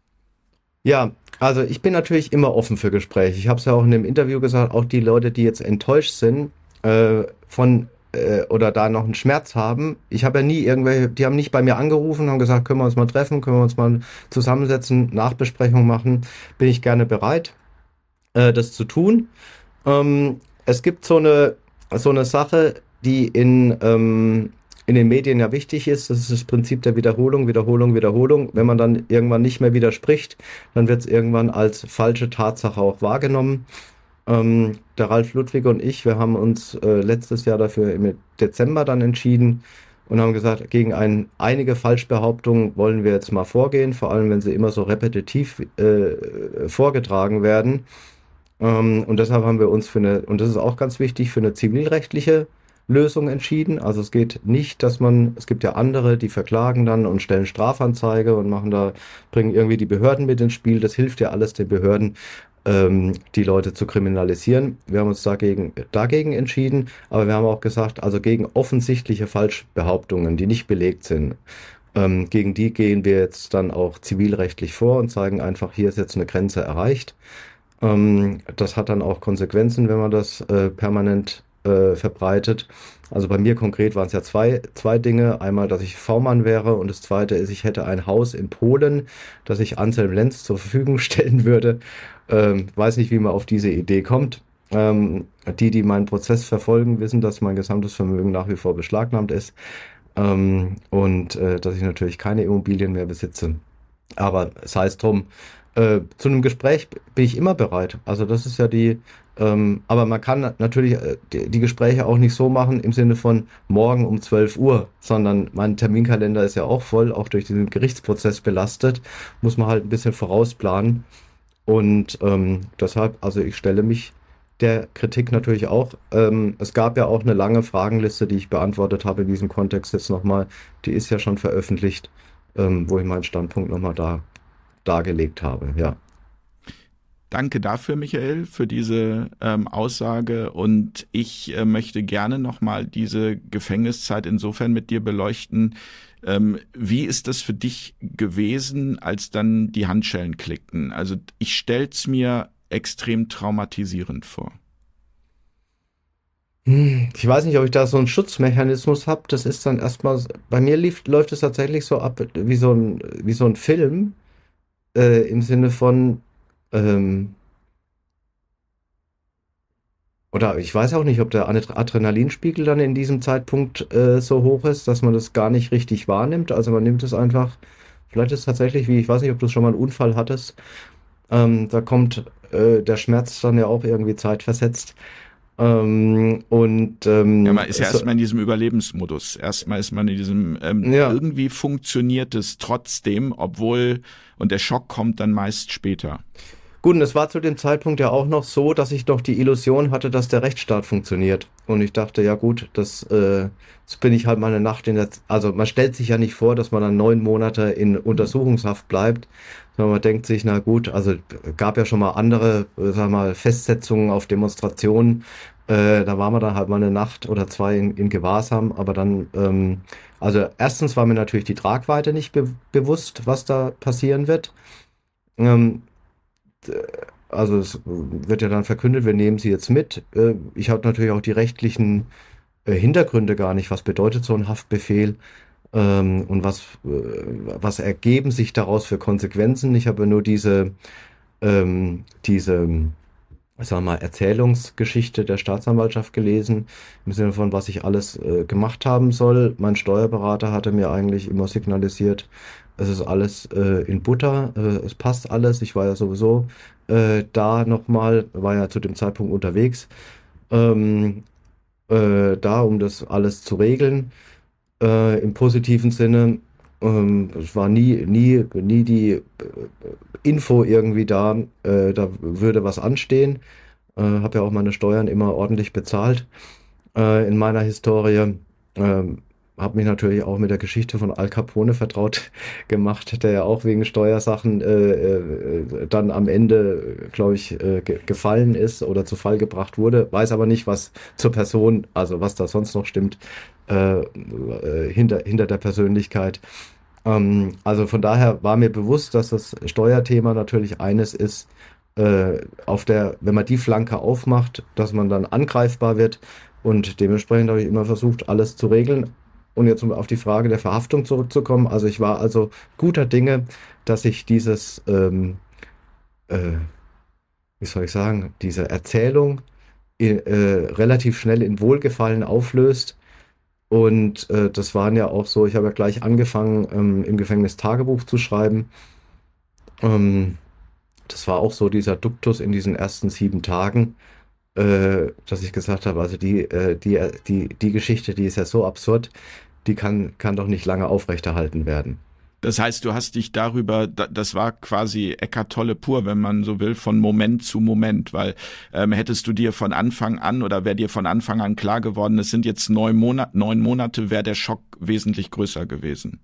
Ja, also ich bin natürlich immer offen für Gespräche. Ich habe es ja auch in dem Interview gesagt, auch die Leute, die jetzt enttäuscht sind äh, von oder da noch einen Schmerz haben. Ich habe ja nie irgendwelche, die haben nicht bei mir angerufen, haben gesagt, können wir uns mal treffen, können wir uns mal zusammensetzen, Nachbesprechung machen. Bin ich gerne bereit, äh, das zu tun. Ähm, es gibt so eine, so eine Sache, die in, ähm, in den Medien ja wichtig ist. Das ist das Prinzip der Wiederholung, Wiederholung, Wiederholung. Wenn man dann irgendwann nicht mehr widerspricht, dann wird es irgendwann als falsche Tatsache auch wahrgenommen. Ähm, der Ralf Ludwig und ich, wir haben uns äh, letztes Jahr dafür im Dezember dann entschieden und haben gesagt, gegen ein, einige Falschbehauptungen wollen wir jetzt mal vorgehen, vor allem wenn sie immer so repetitiv äh, vorgetragen werden. Ähm, und deshalb haben wir uns für eine, und das ist auch ganz wichtig, für eine zivilrechtliche Lösung entschieden. Also es geht nicht, dass man, es gibt ja andere, die verklagen dann und stellen Strafanzeige und machen da, bringen irgendwie die Behörden mit ins Spiel. Das hilft ja alles den Behörden ähm, die Leute zu kriminalisieren. Wir haben uns dagegen, dagegen entschieden, aber wir haben auch gesagt, also gegen offensichtliche Falschbehauptungen, die nicht belegt sind, ähm, gegen die gehen wir jetzt dann auch zivilrechtlich vor und zeigen einfach, hier ist jetzt eine Grenze erreicht. Ähm, das hat dann auch Konsequenzen, wenn man das äh, permanent äh, verbreitet. Also bei mir konkret waren es ja zwei, zwei Dinge. Einmal, dass ich V-Mann wäre und das zweite ist, ich hätte ein Haus in Polen, das ich Anselm Lenz zur Verfügung stellen würde. Ähm, weiß nicht, wie man auf diese Idee kommt. Ähm, die, die meinen Prozess verfolgen, wissen, dass mein gesamtes Vermögen nach wie vor beschlagnahmt ist ähm, und äh, dass ich natürlich keine Immobilien mehr besitze. Aber sei es drum, äh, zu einem Gespräch bin ich immer bereit. Also das ist ja die, ähm, aber man kann natürlich äh, die, die Gespräche auch nicht so machen im Sinne von morgen um zwölf Uhr, sondern mein Terminkalender ist ja auch voll, auch durch diesen Gerichtsprozess belastet, muss man halt ein bisschen vorausplanen. Und ähm, deshalb, also ich stelle mich der Kritik natürlich auch. Ähm, es gab ja auch eine lange Fragenliste, die ich beantwortet habe in diesem Kontext jetzt nochmal. Die ist ja schon veröffentlicht, ähm, wo ich meinen Standpunkt nochmal da dargelegt habe, ja. Danke dafür, Michael, für diese ähm, Aussage. Und ich äh, möchte gerne nochmal diese Gefängniszeit insofern mit dir beleuchten. Ähm, wie ist das für dich gewesen, als dann die Handschellen klickten? Also ich stell's mir extrem traumatisierend vor. Hm, Ich weiß nicht, ob ich da so einen Schutzmechanismus habe. Das ist dann erstmal, bei mir lief, läuft es tatsächlich so ab wie so ein, wie so ein Film, äh, im Sinne von, ähm, oder ich weiß auch nicht, ob der Adre- Adrenalinspiegel dann in diesem Zeitpunkt äh, so hoch ist, dass man das gar nicht richtig wahrnimmt. Also man nimmt es einfach, vielleicht ist es tatsächlich wie, ich weiß nicht, ob du schon mal einen Unfall hattest, ähm, da kommt äh, der Schmerz dann ja auch irgendwie zeitversetzt. Ähm, und Ja, ähm, man ist ja so, erstmal in diesem Überlebensmodus. Erstmal ist man in diesem, ähm, ja, irgendwie funktioniert es trotzdem, obwohl, und der Schock kommt dann meist später. gut, und es war zu dem Zeitpunkt ja auch noch so, dass ich doch die Illusion hatte, dass der Rechtsstaat funktioniert. Und ich dachte, ja gut, das, äh, jetzt bin ich halt mal eine Nacht in der, Z- also man stellt sich ja nicht vor, dass man dann neun Monate in Untersuchungshaft bleibt, sondern man denkt sich, na gut, also gab ja schon mal andere, äh, sag mal, Festsetzungen auf Demonstrationen, äh, da war man dann halt mal eine Nacht oder zwei in, in Gewahrsam, aber dann, ähm, also erstens war mir natürlich die Tragweite nicht be bewusst, was da passieren wird. Ähm, also es wird ja dann verkündet, wir nehmen sie jetzt mit. Äh, Ich habe natürlich auch die rechtlichen äh, Hintergründe gar nicht. Was bedeutet so ein Haftbefehl? Ähm, Und was, äh, was ergeben sich daraus für Konsequenzen? Ich habe nur diese, ähm, diese, sagen wir mal, Erzählungsgeschichte der Staatsanwaltschaft gelesen, im Sinne von, was ich alles äh, gemacht haben soll. Mein Steuerberater hatte mir eigentlich immer signalisiert, es ist alles äh, in Butter, äh, es passt alles. Ich war ja sowieso äh, da nochmal, war ja zu dem Zeitpunkt unterwegs, ähm, äh, da, um das alles zu regeln, äh, im positiven Sinne. Ähm, es war nie, nie, nie die äh, Info irgendwie da, äh, da würde was anstehen. Äh, habe ja auch meine Steuern immer ordentlich bezahlt äh, in meiner Historie. Ähm, habe mich natürlich auch mit der Geschichte von Al Capone vertraut gemacht, der ja auch wegen Steuersachen äh, äh, dann am Ende, glaube ich, äh, ge gefallen ist oder zu Fall gebracht wurde. Weiß aber nicht, was zur Person, also was da sonst noch stimmt, äh, äh, hinter, hinter der Persönlichkeit. Ähm, also von daher war mir bewusst, dass das Steuerthema natürlich eines ist, äh, auf der, wenn man die Flanke aufmacht, dass man dann angreifbar wird. Und dementsprechend habe ich immer versucht, alles zu regeln. Und jetzt um auf die Frage der Verhaftung zurückzukommen. Also ich war also guter Dinge, dass ich dieses, ähm, äh, wie soll ich sagen, diese Erzählung äh, relativ schnell in Wohlgefallen auflöst. Und äh, das waren ja auch so, ich habe ja gleich angefangen, ähm, im Gefängnis Tagebuch zu schreiben. Ähm, Das war auch so dieser Duktus in diesen ersten sieben Tagen, äh, dass ich gesagt habe, also die, äh, die, äh, die, die Geschichte, die ist ja so absurd, die kann, kann doch nicht lange aufrechterhalten werden. Das heißt, du hast dich darüber, das war quasi Eckart Tolle pur, wenn man so will, von Moment zu Moment, weil ähm, hättest du dir von Anfang an oder wäre dir von Anfang an klar geworden, es sind jetzt neun Monate, neun Monate, wäre der Schock wesentlich größer gewesen.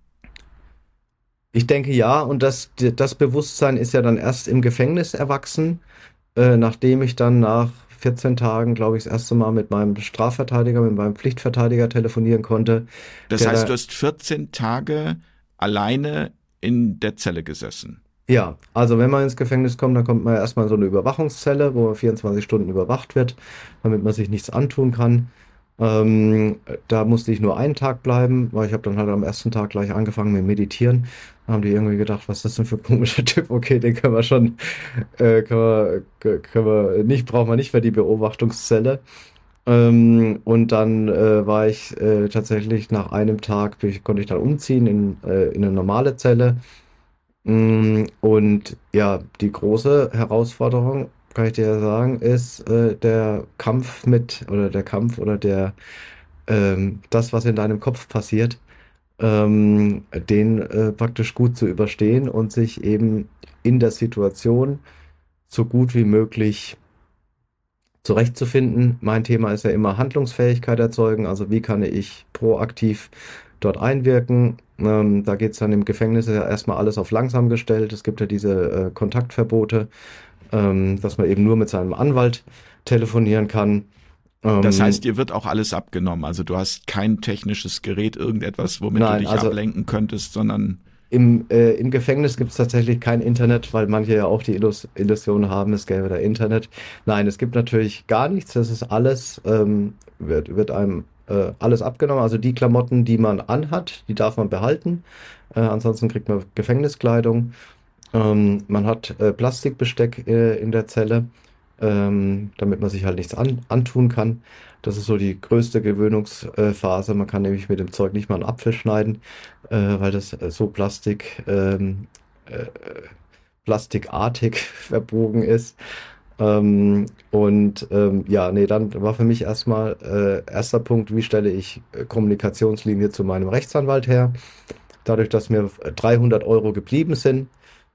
Ich denke ja, und das, das Bewusstsein ist ja dann erst im Gefängnis erwachsen. äh, nachdem ich dann nach vierzehn Tagen, glaube ich, das erste Mal mit meinem Strafverteidiger, mit meinem Pflichtverteidiger telefonieren konnte. Das Der heißt, du da, hast vierzehn Tage alleine in der Zelle gesessen. ja, also wenn man ins Gefängnis kommt, dann kommt man ja erstmal in so eine Überwachungszelle, wo man vierundzwanzig Stunden überwacht wird, damit man sich nichts antun kann. Ähm, da musste ich nur einen Tag bleiben, weil ich habe dann halt am ersten Tag gleich angefangen mit Meditieren. Da haben die irgendwie gedacht, was ist das denn für ein komischer Typ? Okay, den können wir schon, äh, können wir, k- können wir nicht, brauchen wir nicht für die Beobachtungszelle. Ähm, und dann äh, war ich äh, tatsächlich nach einem Tag, bin ich, konnte ich dann umziehen in, äh, in eine normale Zelle. Mm, Und ja, die große Herausforderung, kann ich dir ja sagen, ist äh, der Kampf mit, oder der Kampf oder der, ähm, das, was in deinem Kopf passiert, ähm, den äh, praktisch gut zu überstehen und sich eben in der Situation so gut wie möglich zurechtzufinden. Mein Thema ist ja immer Handlungsfähigkeit erzeugen, also wie kann ich proaktiv dort einwirken. Ähm, da geht es dann im Gefängnis ja erstmal alles auf langsam gestellt. Es gibt ja diese äh, Kontaktverbote, ähm, dass man eben nur mit seinem Anwalt telefonieren kann. Das heißt, Ähm, dir wird auch alles abgenommen. Also du hast kein technisches Gerät, irgendetwas, womit du nein, dich also ablenken könntest, sondern Im, äh, im Gefängnis gibt es tatsächlich kein Internet, weil manche ja auch die Illus Illusion haben, es gäbe da Internet. Nein, es gibt natürlich gar nichts. Das ist alles, ähm, wird, wird einem äh, alles abgenommen. Also die Klamotten, die man anhat, die darf man behalten. Äh, ansonsten kriegt man Gefängniskleidung. Ähm, man hat äh, Plastikbesteck äh, in der Zelle, ähm, damit man sich halt nichts an, antun kann. Das ist so die größte Gewöhnungsphase. Man kann nämlich mit dem Zeug nicht mal einen Apfel schneiden, äh, weil das äh, so Plastik, ähm, äh, plastikartig verbogen ist. Ähm, und ähm, ja, nee, dann war für mich erstmal äh, erster Punkt, wie stelle ich äh, Kommunikationslinie zu meinem Rechtsanwalt her? Dadurch, dass mir dreihundert Euro geblieben sind,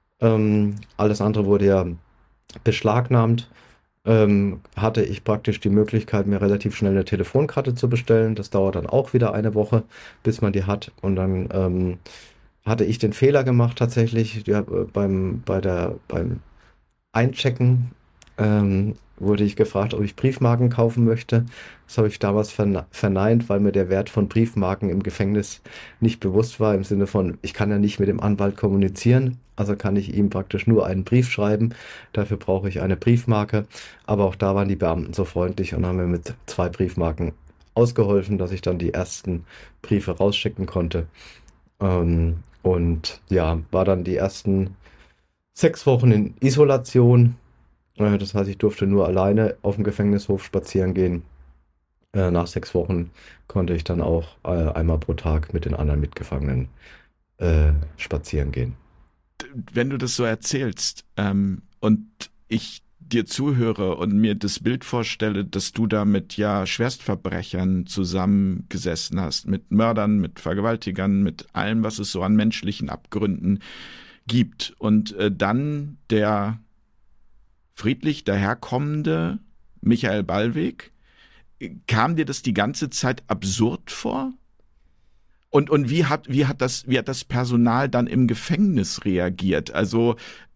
ähm, alles andere wurde ja beschlagnahmt. Ähm, hatte ich praktisch die Möglichkeit, mir relativ schnell eine Telefonkarte zu bestellen. Das dauert dann auch wieder eine Woche, bis man die hat. Und dann ähm, hatte ich den Fehler gemacht tatsächlich, ja, äh, beim, bei der, beim Einchecken ähm, wurde ich gefragt, ob ich Briefmarken kaufen möchte. Das habe ich damals verne verneint, weil mir der Wert von Briefmarken im Gefängnis nicht bewusst war, im Sinne von, ich kann ja nicht mit dem Anwalt kommunizieren, also kann ich ihm praktisch nur einen Brief schreiben. Dafür brauche ich eine Briefmarke. Aber auch da waren die Beamten so freundlich und haben mir mit zwei Briefmarken ausgeholfen, dass ich dann die ersten Briefe rausschicken konnte. Ähm, und ja, war dann die ersten sechs Wochen in Isolation. Äh, Das heißt, ich durfte nur alleine auf dem Gefängnishof spazieren gehen. Äh, Nach sechs Wochen konnte ich dann auch äh, einmal pro Tag mit den anderen Mitgefangenen äh, spazieren gehen. wenn du das so erzählst ähm, und ich dir zuhöre und mir das Bild vorstelle, dass du da mit ja Schwerstverbrechern zusammengesessen hast, mit Mördern, mit Vergewaltigern, mit allem, was es so an menschlichen Abgründen gibt und äh, dann der friedlich daherkommende Michael Ballweg, kam dir das die ganze Zeit absurd vor? Und, und wie hat, wie hat das, wie hat das Personal dann im Gefängnis reagiert? Also,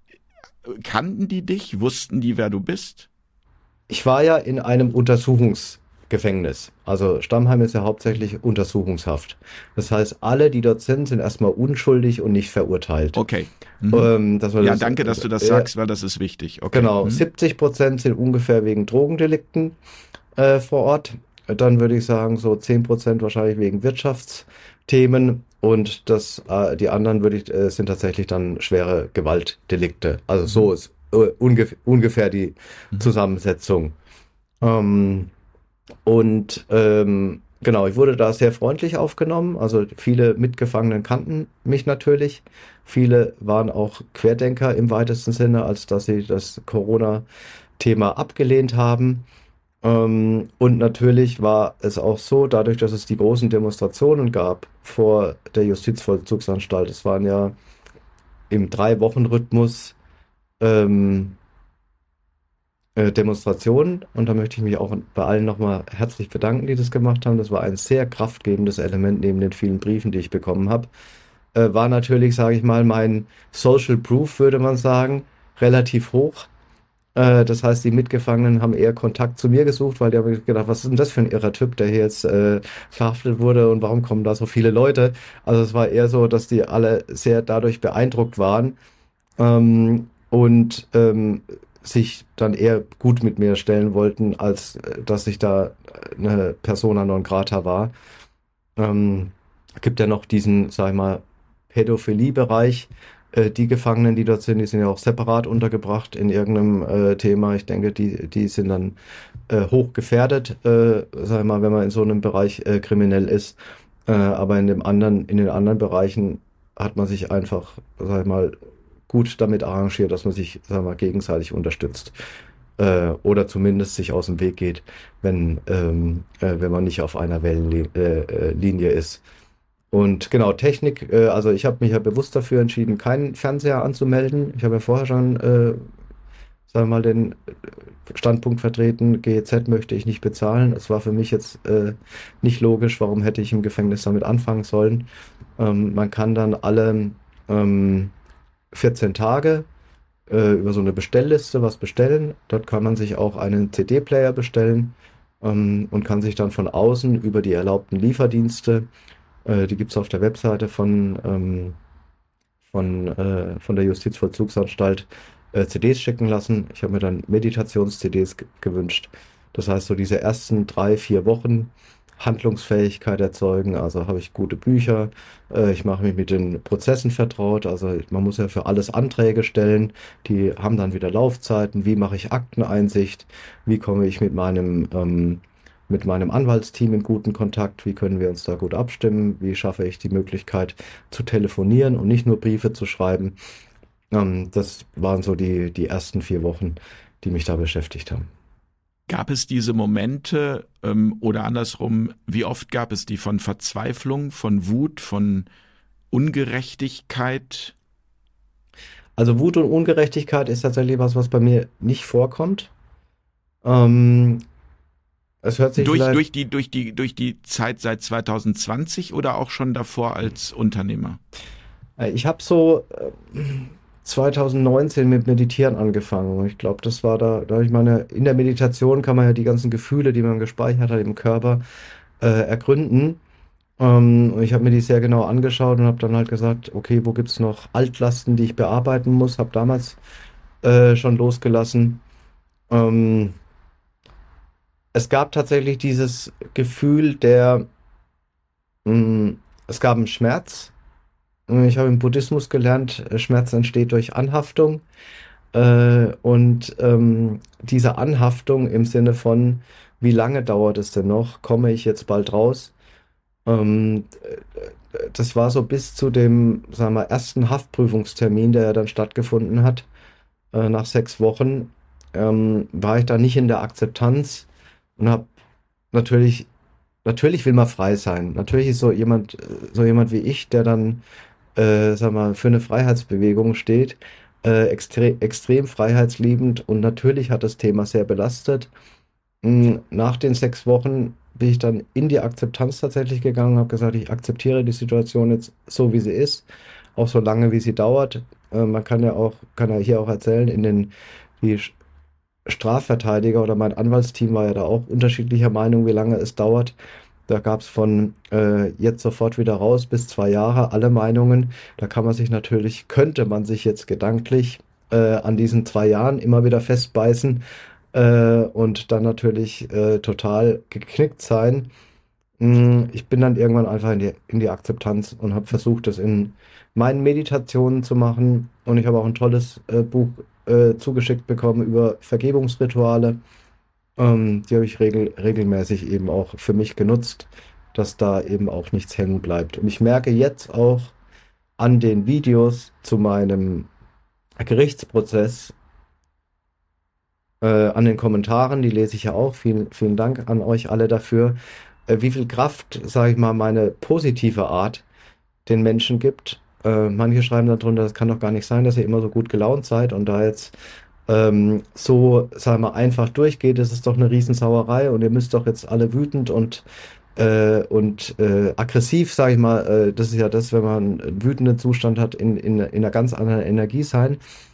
kannten die dich? Wussten die, wer du bist? Ich war ja in einem Untersuchungsgefängnis. Also Stammheim ist ja hauptsächlich Untersuchungshaft. Das heißt, alle, die dort sind, sind erstmal unschuldig und nicht verurteilt. Okay. Mhm. Ähm, dass wir Ja, das, danke, dass du das äh, sagst, weil das ist wichtig. Okay. Genau, Mhm. siebzig Prozent sind ungefähr wegen Drogendelikten äh, vor Ort. Dann würde ich sagen, so zehn Prozent wahrscheinlich wegen Wirtschaftsthemen und das, äh, die anderen würde ich, äh, sind tatsächlich dann schwere Gewaltdelikte. Also so Mhm. ist äh, ungef ungefähr die Mhm. Zusammensetzung. Ähm, und ähm, genau, ich wurde da sehr freundlich aufgenommen. Also viele Mitgefangenen kannten mich natürlich. Viele waren auch Querdenker im weitesten Sinne, als dass sie das Corona-Thema abgelehnt haben. Ähm, und natürlich war es auch so, dadurch, dass es die großen Demonstrationen gab vor der Justizvollzugsanstalt, es waren ja im Drei-Wochen-Rhythmus ähm, äh, Demonstrationen und da möchte ich mich auch bei allen nochmal herzlich bedanken, die das gemacht haben. Das war ein sehr kraftgebendes Element neben den vielen Briefen, die ich bekommen habe. Äh, war natürlich, sage ich mal, mein Social Proof, würde man sagen, relativ hoch. Äh, das heißt, die Mitgefangenen haben eher Kontakt zu mir gesucht, weil die haben gedacht, was ist denn das für ein irrer Typ, der hier jetzt äh, verhaftet wurde und warum kommen da so viele Leute? Also es war eher so, dass die alle sehr dadurch beeindruckt waren ähm, und ähm, sich dann eher gut mit mir stellen wollten, als äh, dass ich da eine Persona non grata war. Ähm, gibt ja noch diesen, sag ich mal, Pädophilie-Bereich. Äh, die Gefangenen, die dort sind, die sind ja auch separat untergebracht in irgendeinem äh, Thema. Ich denke, die, die sind dann äh, hoch gefährdet, äh, sag ich mal, wenn man in so einem Bereich äh, kriminell ist. Äh, aber in dem anderen, in den anderen Bereichen hat man sich einfach, sag ich mal, gut damit arrangiert, dass man sich, sag ich mal, gegenseitig unterstützt. Äh, oder zumindest sich aus dem Weg geht, wenn, ähm, äh, wenn man nicht auf einer Wellenlinie äh, äh, Linie ist. Und genau, Technik, äh, also ich habe mich ja bewusst dafür entschieden, keinen Fernseher anzumelden. Ich habe ja vorher schon, äh, sagen wir mal, den Standpunkt vertreten, G E Z möchte ich nicht bezahlen. Es war für mich jetzt äh, nicht logisch, warum hätte ich im Gefängnis damit anfangen sollen. Ähm, man kann dann alle ähm, vierzehn Tage äh, über so eine Bestellliste was bestellen. Dort kann man sich auch einen C D-Player bestellen ähm, und kann sich dann von außen über die erlaubten Lieferdienste, äh, die gibt es auf der Webseite von, ähm, von, äh, von der Justizvollzugsanstalt, äh, C Ds schicken lassen. Ich habe mir dann Meditations-C Ds ge gewünscht. Das heißt, so diese ersten drei, vier Wochen Handlungsfähigkeit erzeugen. Also habe ich gute Bücher, äh, ich mache mich mit den Prozessen vertraut. Also man muss ja für alles Anträge stellen. Die haben dann wieder Laufzeiten. Wie mache ich Akteneinsicht? Wie komme ich mit meinem ähm, mit meinem Anwaltsteam in guten Kontakt? Wie können wir uns da gut abstimmen? Wie schaffe ich die Möglichkeit zu telefonieren und nicht nur Briefe zu schreiben? Ähm, das waren so die, die ersten vier Wochen, die mich da beschäftigt haben. Gab es diese Momente ähm, oder andersrum, wie oft gab es die von Verzweiflung, von Wut, von Ungerechtigkeit? Also Wut und Ungerechtigkeit ist tatsächlich was, was bei mir nicht vorkommt. Ähm, es hört sich Durch, vielleicht, durch die, durch die, durch die Zeit seit zwanzig zwanzig oder auch schon davor als Unternehmer? äh, ich habe so äh, zwanzig neunzehn mit Meditieren angefangen. Und ich glaube, das war da, da ich meine, in der Meditation kann man ja die ganzen Gefühle, die man gespeichert hat im Körper, äh, ergründen. Ähm, und ich habe mir die sehr genau angeschaut und habe dann halt gesagt, okay, wo gibt's noch Altlasten, die ich bearbeiten muss? Habe damals äh, schon losgelassen. Ähm, Es gab tatsächlich dieses Gefühl der, mh, es gab einen Schmerz. Ich habe im Buddhismus gelernt, äh, Schmerz entsteht durch Anhaftung. Äh, und ähm, diese Anhaftung im Sinne von, wie lange dauert es denn noch? Komme ich jetzt bald raus? Ähm, äh, Das war so bis zu dem, sagen wir, ersten Haftprüfungstermin, der ja dann stattgefunden hat, äh, nach sechs Wochen, ähm, war ich da nicht in der Akzeptanz und habe natürlich, natürlich will man frei sein. Natürlich ist so jemand, äh, so jemand wie ich, der dann, äh, sag mal, für eine Freiheitsbewegung steht, äh, extre extrem freiheitsliebend und natürlich hat das Thema sehr belastet. Mm, Nach den sechs Wochen bin ich dann in die Akzeptanz tatsächlich gegangen, habe gesagt, ich akzeptiere die Situation jetzt so, wie sie ist, auch so lange, wie sie dauert. Äh, man kann ja auch, kann ja hier auch erzählen, in den die Strafverteidiger oder mein Anwaltsteam war ja da auch unterschiedlicher Meinung, wie lange es dauert. Da gab es von äh, jetzt sofort wieder raus bis zwei Jahre alle Meinungen. Da kann man sich natürlich, könnte man sich jetzt gedanklich äh, an diesen zwei Jahren immer wieder festbeißen äh, und dann natürlich äh, total geknickt sein. Mm, Ich bin dann irgendwann einfach in die, in die Akzeptanz und habe versucht, das in meinen Meditationen zu machen. Und ich habe auch ein tolles äh, Buch äh, zugeschickt bekommen über Vergebungsrituale. Ähm, die habe ich regel regelmäßig eben auch für mich genutzt, dass da eben auch nichts hängen bleibt. Und ich merke jetzt auch an den Videos zu meinem Gerichtsprozess, äh, an den Kommentaren, die lese ich ja auch, vielen, vielen Dank an euch alle dafür, äh, wie viel Kraft, sage ich mal, meine positive Art den Menschen gibt. Äh, manche schreiben darunter, das kann doch gar nicht sein, dass ihr immer so gut gelaunt seid und da jetzt ähm, so, sagen wir, einfach durchgeht, das ist doch eine Riesensauerei und ihr müsst doch jetzt alle wütend und, äh, und äh, aggressiv, sage ich mal, äh, das ist ja das, wenn man einen wütenden Zustand hat, in, in, in einer ganz anderen Energie sein.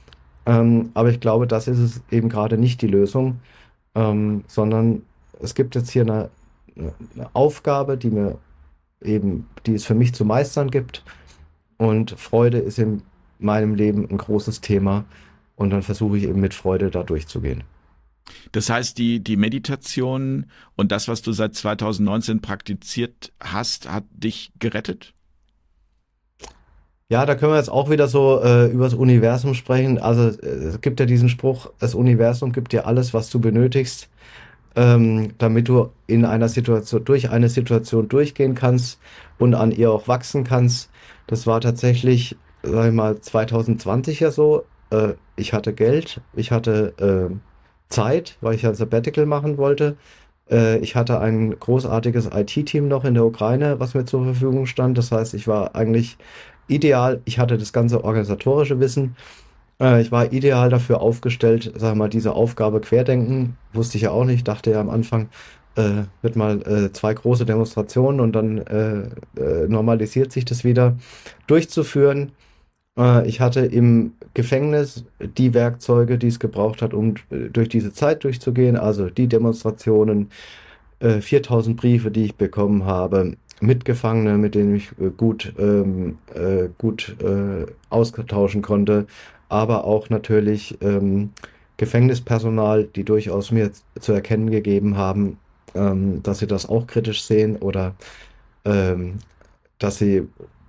Ähm, aber ich glaube, das ist es eben gerade nicht die Lösung, ähm, sondern es gibt jetzt hier eine, eine Aufgabe, die mir eben, die es für mich zu meistern gibt. Und Freude ist in meinem Leben ein großes Thema. Und dann versuche ich eben mit Freude da durchzugehen. Das heißt, die, die Meditation und das, was du seit zweitausendneunzehn praktiziert hast, hat dich gerettet? Ja, da können wir jetzt auch wieder so äh, über das Universum sprechen. Also äh, es gibt ja diesen Spruch, das Universum gibt dir alles, was du benötigst, ähm, damit du in einer Situation, durch eine Situation durchgehen kannst und an ihr auch wachsen kannst. Das war tatsächlich, sag ich mal, zwanzig zwanzig ja so. Äh, ich hatte Geld, ich hatte äh, Zeit, weil ich ein Sabbatical machen wollte. Äh, ich hatte ein großartiges I T-Team noch in der Ukraine, was mir zur Verfügung stand. Das heißt, ich war eigentlich ideal. Ich hatte das ganze organisatorische Wissen. Äh, ich war ideal dafür aufgestellt, sag mal, diese Aufgabe Querdenken, wusste ich ja auch nicht, dachte ja am Anfang, äh, wird mal äh, zwei große Demonstrationen und dann äh, äh, normalisiert sich das wieder durchzuführen. Äh, ich hatte im Gefängnis die Werkzeuge, die es gebraucht hat, um äh, durch diese Zeit durchzugehen, also die Demonstrationen, äh, viertausend Briefe, die ich bekommen habe, Mitgefangene, mit denen ich äh, gut, ähm, äh, gut äh, austauschen konnte, aber auch natürlich ähm, Gefängnispersonal, die durchaus mir zu erkennen gegeben haben, ähm, dass sie das auch kritisch sehen oder ähm, dass sie,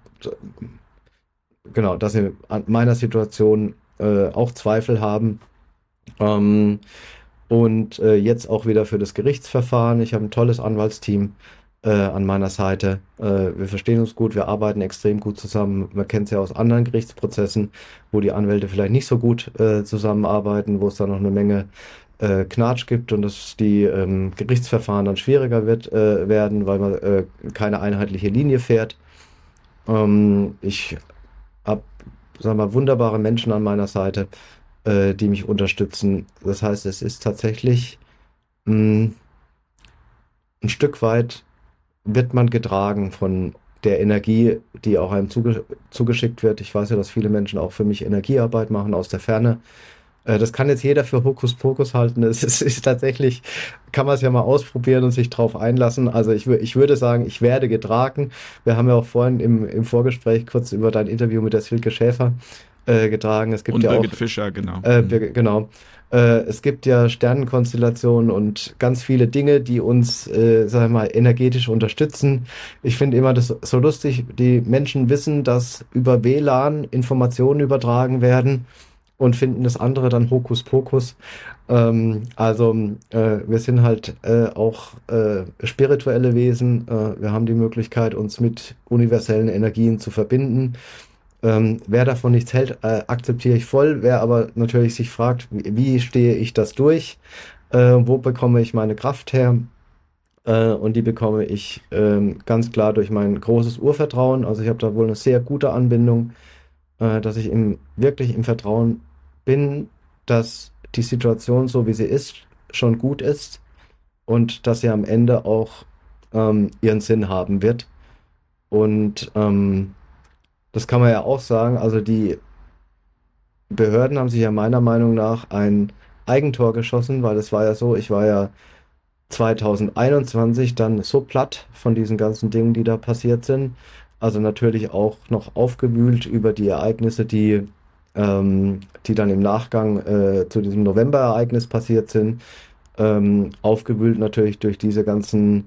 genau, dass sie an meiner Situation äh, auch Zweifel haben. Ähm, und äh, jetzt auch wieder für das Gerichtsverfahren. Ich habe ein tolles Anwaltsteam äh, an meiner Seite. Äh, wir verstehen uns gut, wir arbeiten extrem gut zusammen. Man kennt es ja aus anderen Gerichtsprozessen, wo die Anwälte vielleicht nicht so gut äh, zusammenarbeiten, wo es da noch eine Menge äh, Knatsch gibt und dass die ähm, Gerichtsverfahren dann schwieriger wird, äh, werden, weil man äh, keine einheitliche Linie fährt. Ähm, ich habe, sagen wir mal, wunderbare Menschen an meiner Seite, äh, die mich unterstützen. Das heißt, es ist tatsächlich mh, ein Stück weit wird man getragen von der Energie, die auch einem zuge zugeschickt wird. Ich weiß ja, dass viele Menschen auch für mich Energiearbeit machen aus der Ferne. Äh, das kann jetzt jeder für Hokuspokus halten. Es ist, ist tatsächlich, kann man es ja mal ausprobieren und sich drauf einlassen. Also ich, wür- ich würde sagen, ich werde getragen. Wir haben ja auch vorhin im, im Vorgespräch kurz über dein Interview mit der Silke Schäfer äh, getragen. Es gibt Und ja auch Birgit Fischer, genau. äh, Mhm. wir, genau. Äh, es gibt ja Sternenkonstellationen und ganz viele Dinge, die uns, äh, sag ich mal, energetisch unterstützen. Ich finde immer das so lustig, die Menschen wissen, dass über W L A N Informationen übertragen werden und finden das andere dann Hokuspokus. Ähm, also äh, wir sind halt äh, auch äh, spirituelle Wesen. Äh, wir haben die Möglichkeit, uns mit universellen Energien zu verbinden. Ähm, wer davon nichts hält, äh, akzeptiere ich voll. Wer aber natürlich sich fragt, wie, wie stehe ich das durch? Äh, wo bekomme ich meine Kraft her? Äh, und die bekomme ich ähm, ganz klar durch mein großes Urvertrauen. Also ich habe da wohl eine sehr gute Anbindung, äh, dass ich im, wirklich im Vertrauen bin, dass die Situation, so wie sie ist, schon gut ist und dass sie am Ende auch ähm, ihren Sinn haben wird. Und ähm, das kann man ja auch sagen. Also die Behörden haben sich ja meiner Meinung nach ein Eigentor geschossen, weil es war ja so, ich war ja zwanzig einundzwanzig dann so platt von diesen ganzen Dingen, die da passiert sind. Also natürlich auch noch aufgewühlt über die Ereignisse, die, ähm, die dann im Nachgang äh, zu diesem November-Ereignis passiert sind. Ähm, aufgewühlt natürlich durch diese ganzen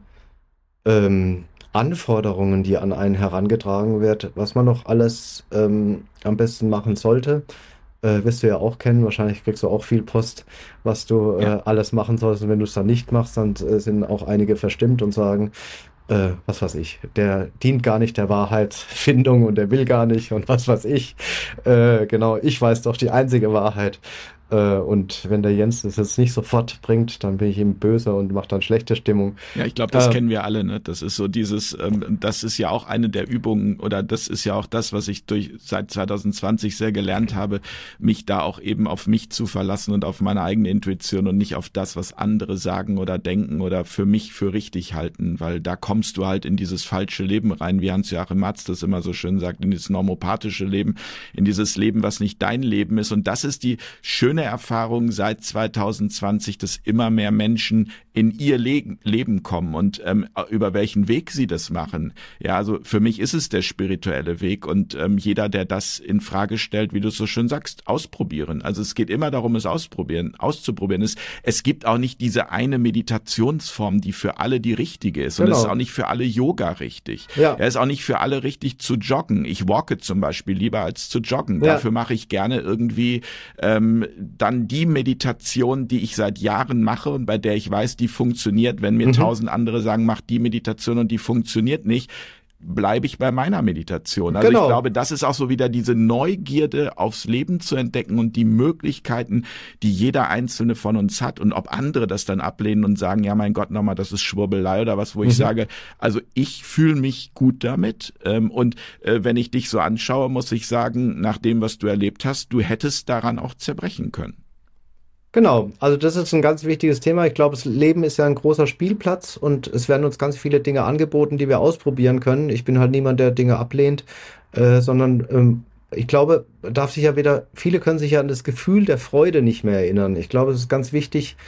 ähm, Anforderungen, die an einen herangetragen wird, was man noch alles ähm, am besten machen sollte. Äh, wirst du ja auch kennen, wahrscheinlich kriegst du auch viel Post, was du Ja. äh, alles machen sollst. Und wenn du es dann nicht machst, dann äh, sind auch einige verstimmt und sagen, äh, was weiß ich, der dient gar nicht der Wahrheitsfindung und der will gar nicht und was weiß ich. Äh, genau, ich weiß doch die einzige Wahrheit. Äh, und wenn der Jens das jetzt nicht sofort bringt, dann bin ich ihm böse und mache dann schlechte Stimmung. Ja, ich glaube, das Äh, kennen wir alle, ne? Das ist so dieses, ähm, das ist ja auch eine der Übungen oder das ist ja auch das, was ich durch seit zwanzig zwanzig sehr gelernt habe, mich da auch eben auf mich zu verlassen und auf meine eigene Intuition und nicht auf das, was andere sagen oder denken oder für mich für richtig halten, weil da kommst du halt in dieses falsche Leben rein, wie Hans-Joachim Matz das immer so schön sagt, in dieses normopathische Leben, in dieses Leben, was nicht dein Leben ist. Und das ist die schöne Erfahrung seit zwanzig zwanzig, dass immer mehr Menschen in ihr Le- Leben kommen und ähm, über welchen Weg sie das machen. Ja, also für mich ist es der spirituelle Weg und ähm, jeder, der das in Frage stellt, wie du es so schön sagst, ausprobieren. Also es geht immer darum, es ausprobieren, auszuprobieren. Es, es gibt auch nicht diese eine Meditationsform, die für alle die richtige ist und es ist auch genau. nicht für alle Yoga richtig. Ja, Er ist auch nicht für alle richtig zu joggen. Ich walke zum Beispiel lieber als zu joggen. ja. Dafür mache ich gerne irgendwie ähm, dann die Meditation, die ich seit Jahren mache und bei der ich weiß, die funktioniert. Wenn mir Mhm. tausend andere sagen, mach die Meditation und die funktioniert nicht, bleibe ich bei meiner Meditation. Also ich Genau. glaube, das ist auch so wieder diese Neugierde aufs Leben zu entdecken und die Möglichkeiten, die jeder Einzelne von uns hat und ob andere das dann ablehnen und sagen, ja mein Gott, nochmal, das ist Schwurbelei oder was, wo ich Mhm. sage, also ich fühle mich gut damit ähm, und äh, wenn ich dich so anschaue, muss ich sagen, nach dem, was du erlebt hast, du hättest daran auch zerbrechen können. Genau, also das ist ein ganz wichtiges Thema. Ich glaube, das Leben ist ja ein großer Spielplatz und es werden uns ganz viele Dinge angeboten, die wir ausprobieren können. Ich bin halt niemand, der Dinge ablehnt, äh, sondern ähm, ich glaube, darf sich ja wieder, viele können sich ja an das Gefühl der Freude nicht mehr erinnern. Ich glaube, es ist ganz wichtig,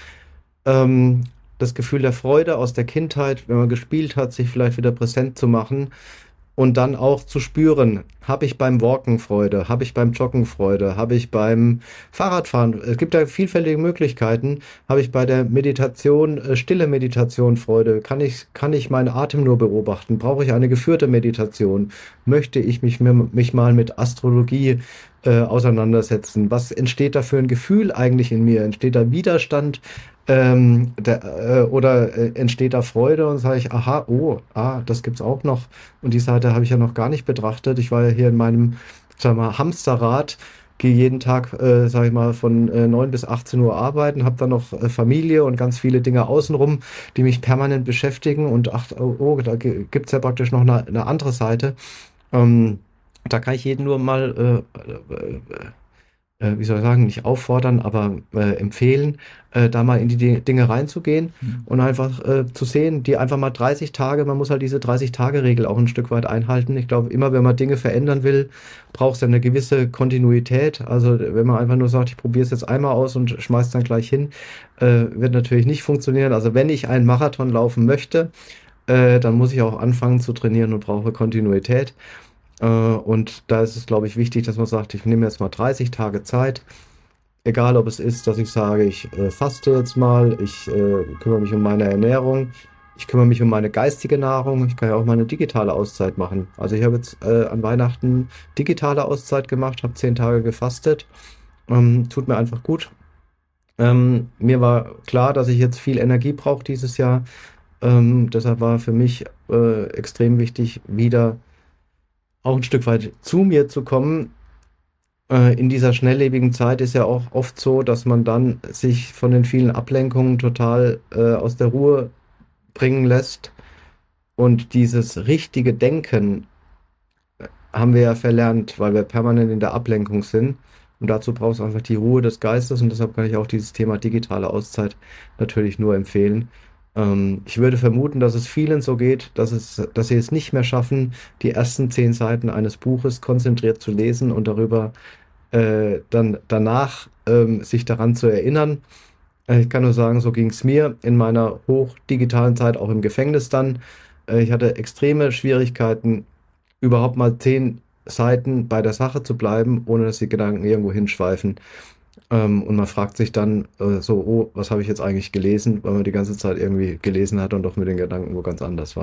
ähm, das Gefühl der Freude aus der Kindheit, wenn man gespielt hat, sich vielleicht wieder präsent zu machen und dann auch zu spüren, habe ich beim Walken Freude, habe ich beim Joggen Freude, habe ich beim Fahrradfahren, es gibt ja vielfältige Möglichkeiten, habe ich bei der Meditation, äh, stille Meditation Freude, kann ich, kann ich meinen Atem nur beobachten, brauche ich eine geführte Meditation, möchte ich mich, mich mal mit Astrologie äh, auseinandersetzen, was entsteht da für ein Gefühl eigentlich in mir, entsteht da Widerstand, ähm, der, äh, oder äh, entsteht da Freude und sage ich, aha, oh, ah, das gibt's auch noch. Und die Seite habe ich ja noch gar nicht betrachtet. Ich war ja hier in meinem, sag mal, Hamsterrad, gehe jeden Tag, äh, sage ich mal, von äh, neun bis achtzehn Uhr arbeiten, habe dann noch äh, Familie und ganz viele Dinge außenrum, die mich permanent beschäftigen. Und ach, oh, oh da gi- gibt's ja praktisch noch eine, eine andere Seite. Ähm, Da kann ich jeden nur mal äh, äh, äh, wie soll ich sagen, nicht auffordern, aber äh, empfehlen, äh, da mal in die Di- Dinge reinzugehen Mhm. und einfach äh, zu sehen, die einfach mal dreißig Tage, man muss halt diese dreißig-Tage-Regel auch ein Stück weit einhalten. Ich glaube, immer wenn man Dinge verändern will, braucht es ja eine gewisse Kontinuität. Also wenn man einfach nur sagt, ich probiere es jetzt einmal aus und schmeiß dann gleich hin, äh, wird natürlich nicht funktionieren. Also wenn ich einen Marathon laufen möchte, äh, dann muss ich auch anfangen zu trainieren und brauche Kontinuität. Äh, und da ist es, glaube ich, wichtig, dass man sagt, ich nehme jetzt mal dreißig Tage Zeit. Egal, ob es ist, dass ich sage, ich äh, faste jetzt mal, ich äh, kümmere mich um meine Ernährung, ich kümmere mich um meine geistige Nahrung, ich kann ja auch mal eine digitale Auszeit machen. Also ich habe jetzt äh, an Weihnachten digitale Auszeit gemacht, habe zehn Tage gefastet, ähm, tut mir einfach gut. Ähm, mir war klar, dass ich jetzt viel Energie brauche dieses Jahr. Ähm, deshalb war für mich äh, extrem wichtig, wieder auch ein Stück weit zu mir zu kommen. Äh, in dieser schnelllebigen Zeit ist ja auch oft so, dass man dann sich von den vielen Ablenkungen total äh, aus der Ruhe bringen lässt. Und dieses richtige Denken haben wir ja verlernt, weil wir permanent in der Ablenkung sind. Und dazu brauchst du einfach die Ruhe des Geistes und deshalb kann ich auch dieses Thema digitale Auszeit natürlich nur empfehlen. Ähm, ich würde vermuten, dass es vielen so geht, dass es, dass sie es nicht mehr schaffen, die ersten zehn Seiten eines Buches konzentriert zu lesen und darüber äh, dann danach ähm, sich daran zu erinnern. Äh, ich kann nur sagen, so ging es mir in meiner hochdigitalen Zeit, auch im Gefängnis dann. Äh, ich hatte extreme Schwierigkeiten, überhaupt mal zehn Seiten bei der Sache zu bleiben, ohne dass die Gedanken irgendwo hinschweifen. Ähm, und man fragt sich dann äh, so, oh, was habe ich jetzt eigentlich gelesen, weil man die ganze Zeit irgendwie gelesen hat und doch mit den Gedanken wo ganz anders war.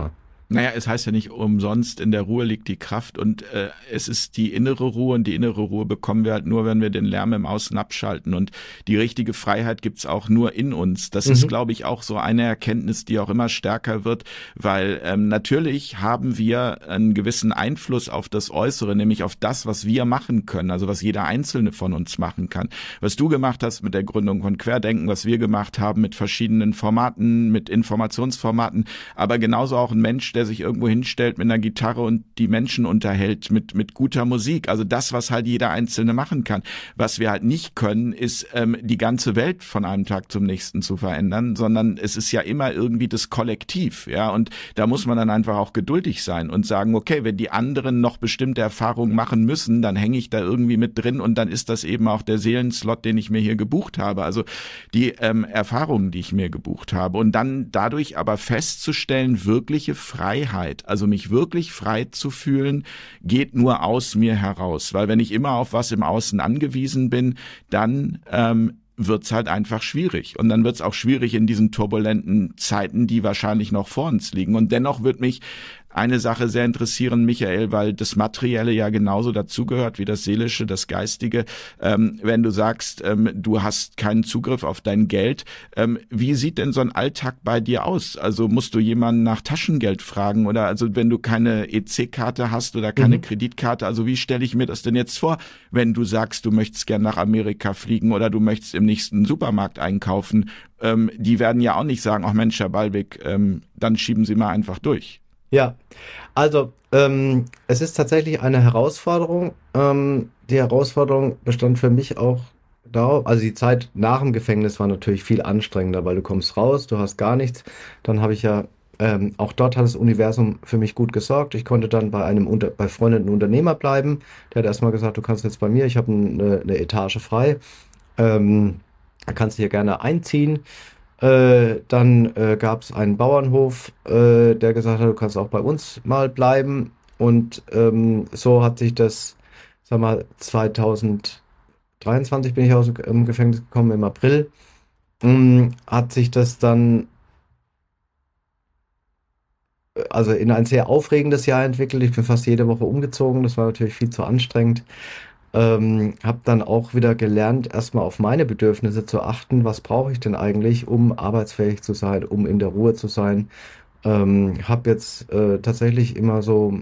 Naja, es heißt ja nicht umsonst, in der Ruhe liegt die Kraft und äh, es ist die innere Ruhe und die innere Ruhe bekommen wir halt nur, wenn wir den Lärm im Außen abschalten und die richtige Freiheit gibt's auch nur in uns. Das Mhm. ist, glaube ich, auch so eine Erkenntnis, die auch immer stärker wird, weil ähm, natürlich haben wir einen gewissen Einfluss auf das Äußere, nämlich auf das, was wir machen können, also was jeder Einzelne von uns machen kann. Was du gemacht hast mit der Gründung von Querdenken, was wir gemacht haben mit verschiedenen Formaten, mit Informationsformaten, aber genauso auch ein Mensch, der sich irgendwo hinstellt mit einer Gitarre und die Menschen unterhält mit mit guter Musik. Also das, was halt jeder Einzelne machen kann. Was wir halt nicht können, ist ähm, die ganze Welt von einem Tag zum nächsten zu verändern, sondern es ist ja immer irgendwie das Kollektiv, ja. Und da muss man dann einfach auch geduldig sein und sagen, okay, wenn die anderen noch bestimmte Erfahrungen machen müssen, dann hänge ich da irgendwie mit drin und dann ist das eben auch der Seelenslot, den ich mir hier gebucht habe. Also die ähm, Erfahrungen, die ich mir gebucht habe. Und dann dadurch aber festzustellen, wirkliche Freiheit, also mich wirklich frei zu fühlen, geht nur aus mir heraus. Weil wenn ich immer auf was im Außen angewiesen bin, dann ähm, wird's halt einfach schwierig. Und dann wird's auch schwierig in diesen turbulenten Zeiten, die wahrscheinlich noch vor uns liegen. Und dennoch wird mich eine Sache sehr interessieren, Michael, weil das Materielle ja genauso dazugehört wie das Seelische, das Geistige. Ähm, wenn du sagst, ähm, du hast keinen Zugriff auf dein Geld, ähm, wie sieht denn so ein Alltag bei dir aus? Also musst du jemanden nach Taschengeld fragen oder also wenn du keine E C-Karte hast oder keine mhm. Kreditkarte, also wie stelle ich mir das denn jetzt vor, wenn du sagst, du möchtest gern nach Amerika fliegen oder du möchtest im nächsten Supermarkt einkaufen? Ähm, die werden ja auch nicht sagen, ach Mensch, Herr Ballweg, ähm, dann schieben Sie mal einfach durch. Ja, also ähm, es ist tatsächlich eine Herausforderung. Ähm, die Herausforderung bestand für mich auch darauf, also die Zeit nach dem Gefängnis war natürlich viel anstrengender, weil du kommst raus, du hast gar nichts. Dann habe ich ja, ähm, auch dort hat das Universum für mich gut gesorgt. Ich konnte dann bei einem unter, bei befreundeten Unternehmer bleiben. Der hat erstmal gesagt, du kannst jetzt bei mir, ich habe eine, eine Etage frei, ähm, da kannst du hier gerne einziehen. Äh, dann äh, gab es einen Bauernhof, äh, der gesagt hat, du kannst auch bei uns mal bleiben. Und ähm, so hat sich das, sag mal, zwanzig dreiundzwanzig bin ich aus dem Gefängnis gekommen, im April, ähm, hat sich das dann äh, also in ein sehr aufregendes Jahr entwickelt. Ich bin fast jede Woche umgezogen, das war natürlich viel zu anstrengend. Ähm, habe dann auch wieder gelernt, erstmal auf meine Bedürfnisse zu achten. Was brauche ich denn eigentlich, um arbeitsfähig zu sein, um in der Ruhe zu sein? Ähm, habe jetzt äh, tatsächlich immer so,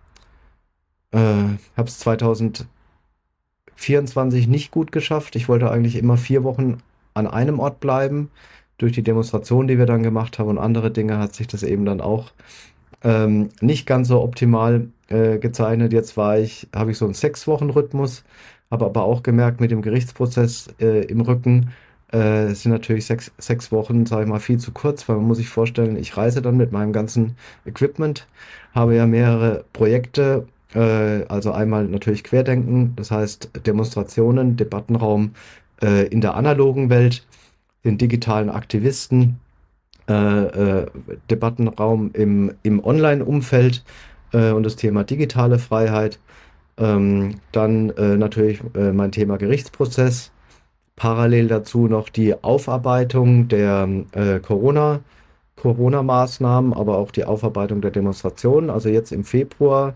äh, habe es zwanzig vierundzwanzig nicht gut geschafft. Ich wollte eigentlich immer vier Wochen an einem Ort bleiben. Durch die Demonstration, die wir dann gemacht haben und andere Dinge, hat sich das eben dann auch ähm, nicht ganz so optimal äh, gezeichnet. Jetzt war ich, habe ich so einen Sechs-Wochen-Rhythmus, habe aber auch gemerkt, mit dem Gerichtsprozess äh, im Rücken äh, sind natürlich sechs, sechs Wochen, sage ich mal, viel zu kurz, weil man muss sich vorstellen, ich reise dann mit meinem ganzen Equipment, habe ja mehrere Projekte, äh, also einmal natürlich Querdenken, das heißt Demonstrationen, Debattenraum äh, in der analogen Welt, den digitalen Aktivisten, äh, äh, Debattenraum im, im Online-Umfeld äh, und das Thema digitale Freiheit. Ähm, dann äh, natürlich äh, mein Thema Gerichtsprozess. Parallel dazu noch die Aufarbeitung der äh, Corona, Corona-Maßnahmen, aber auch die Aufarbeitung der Demonstrationen. Also jetzt im Februar,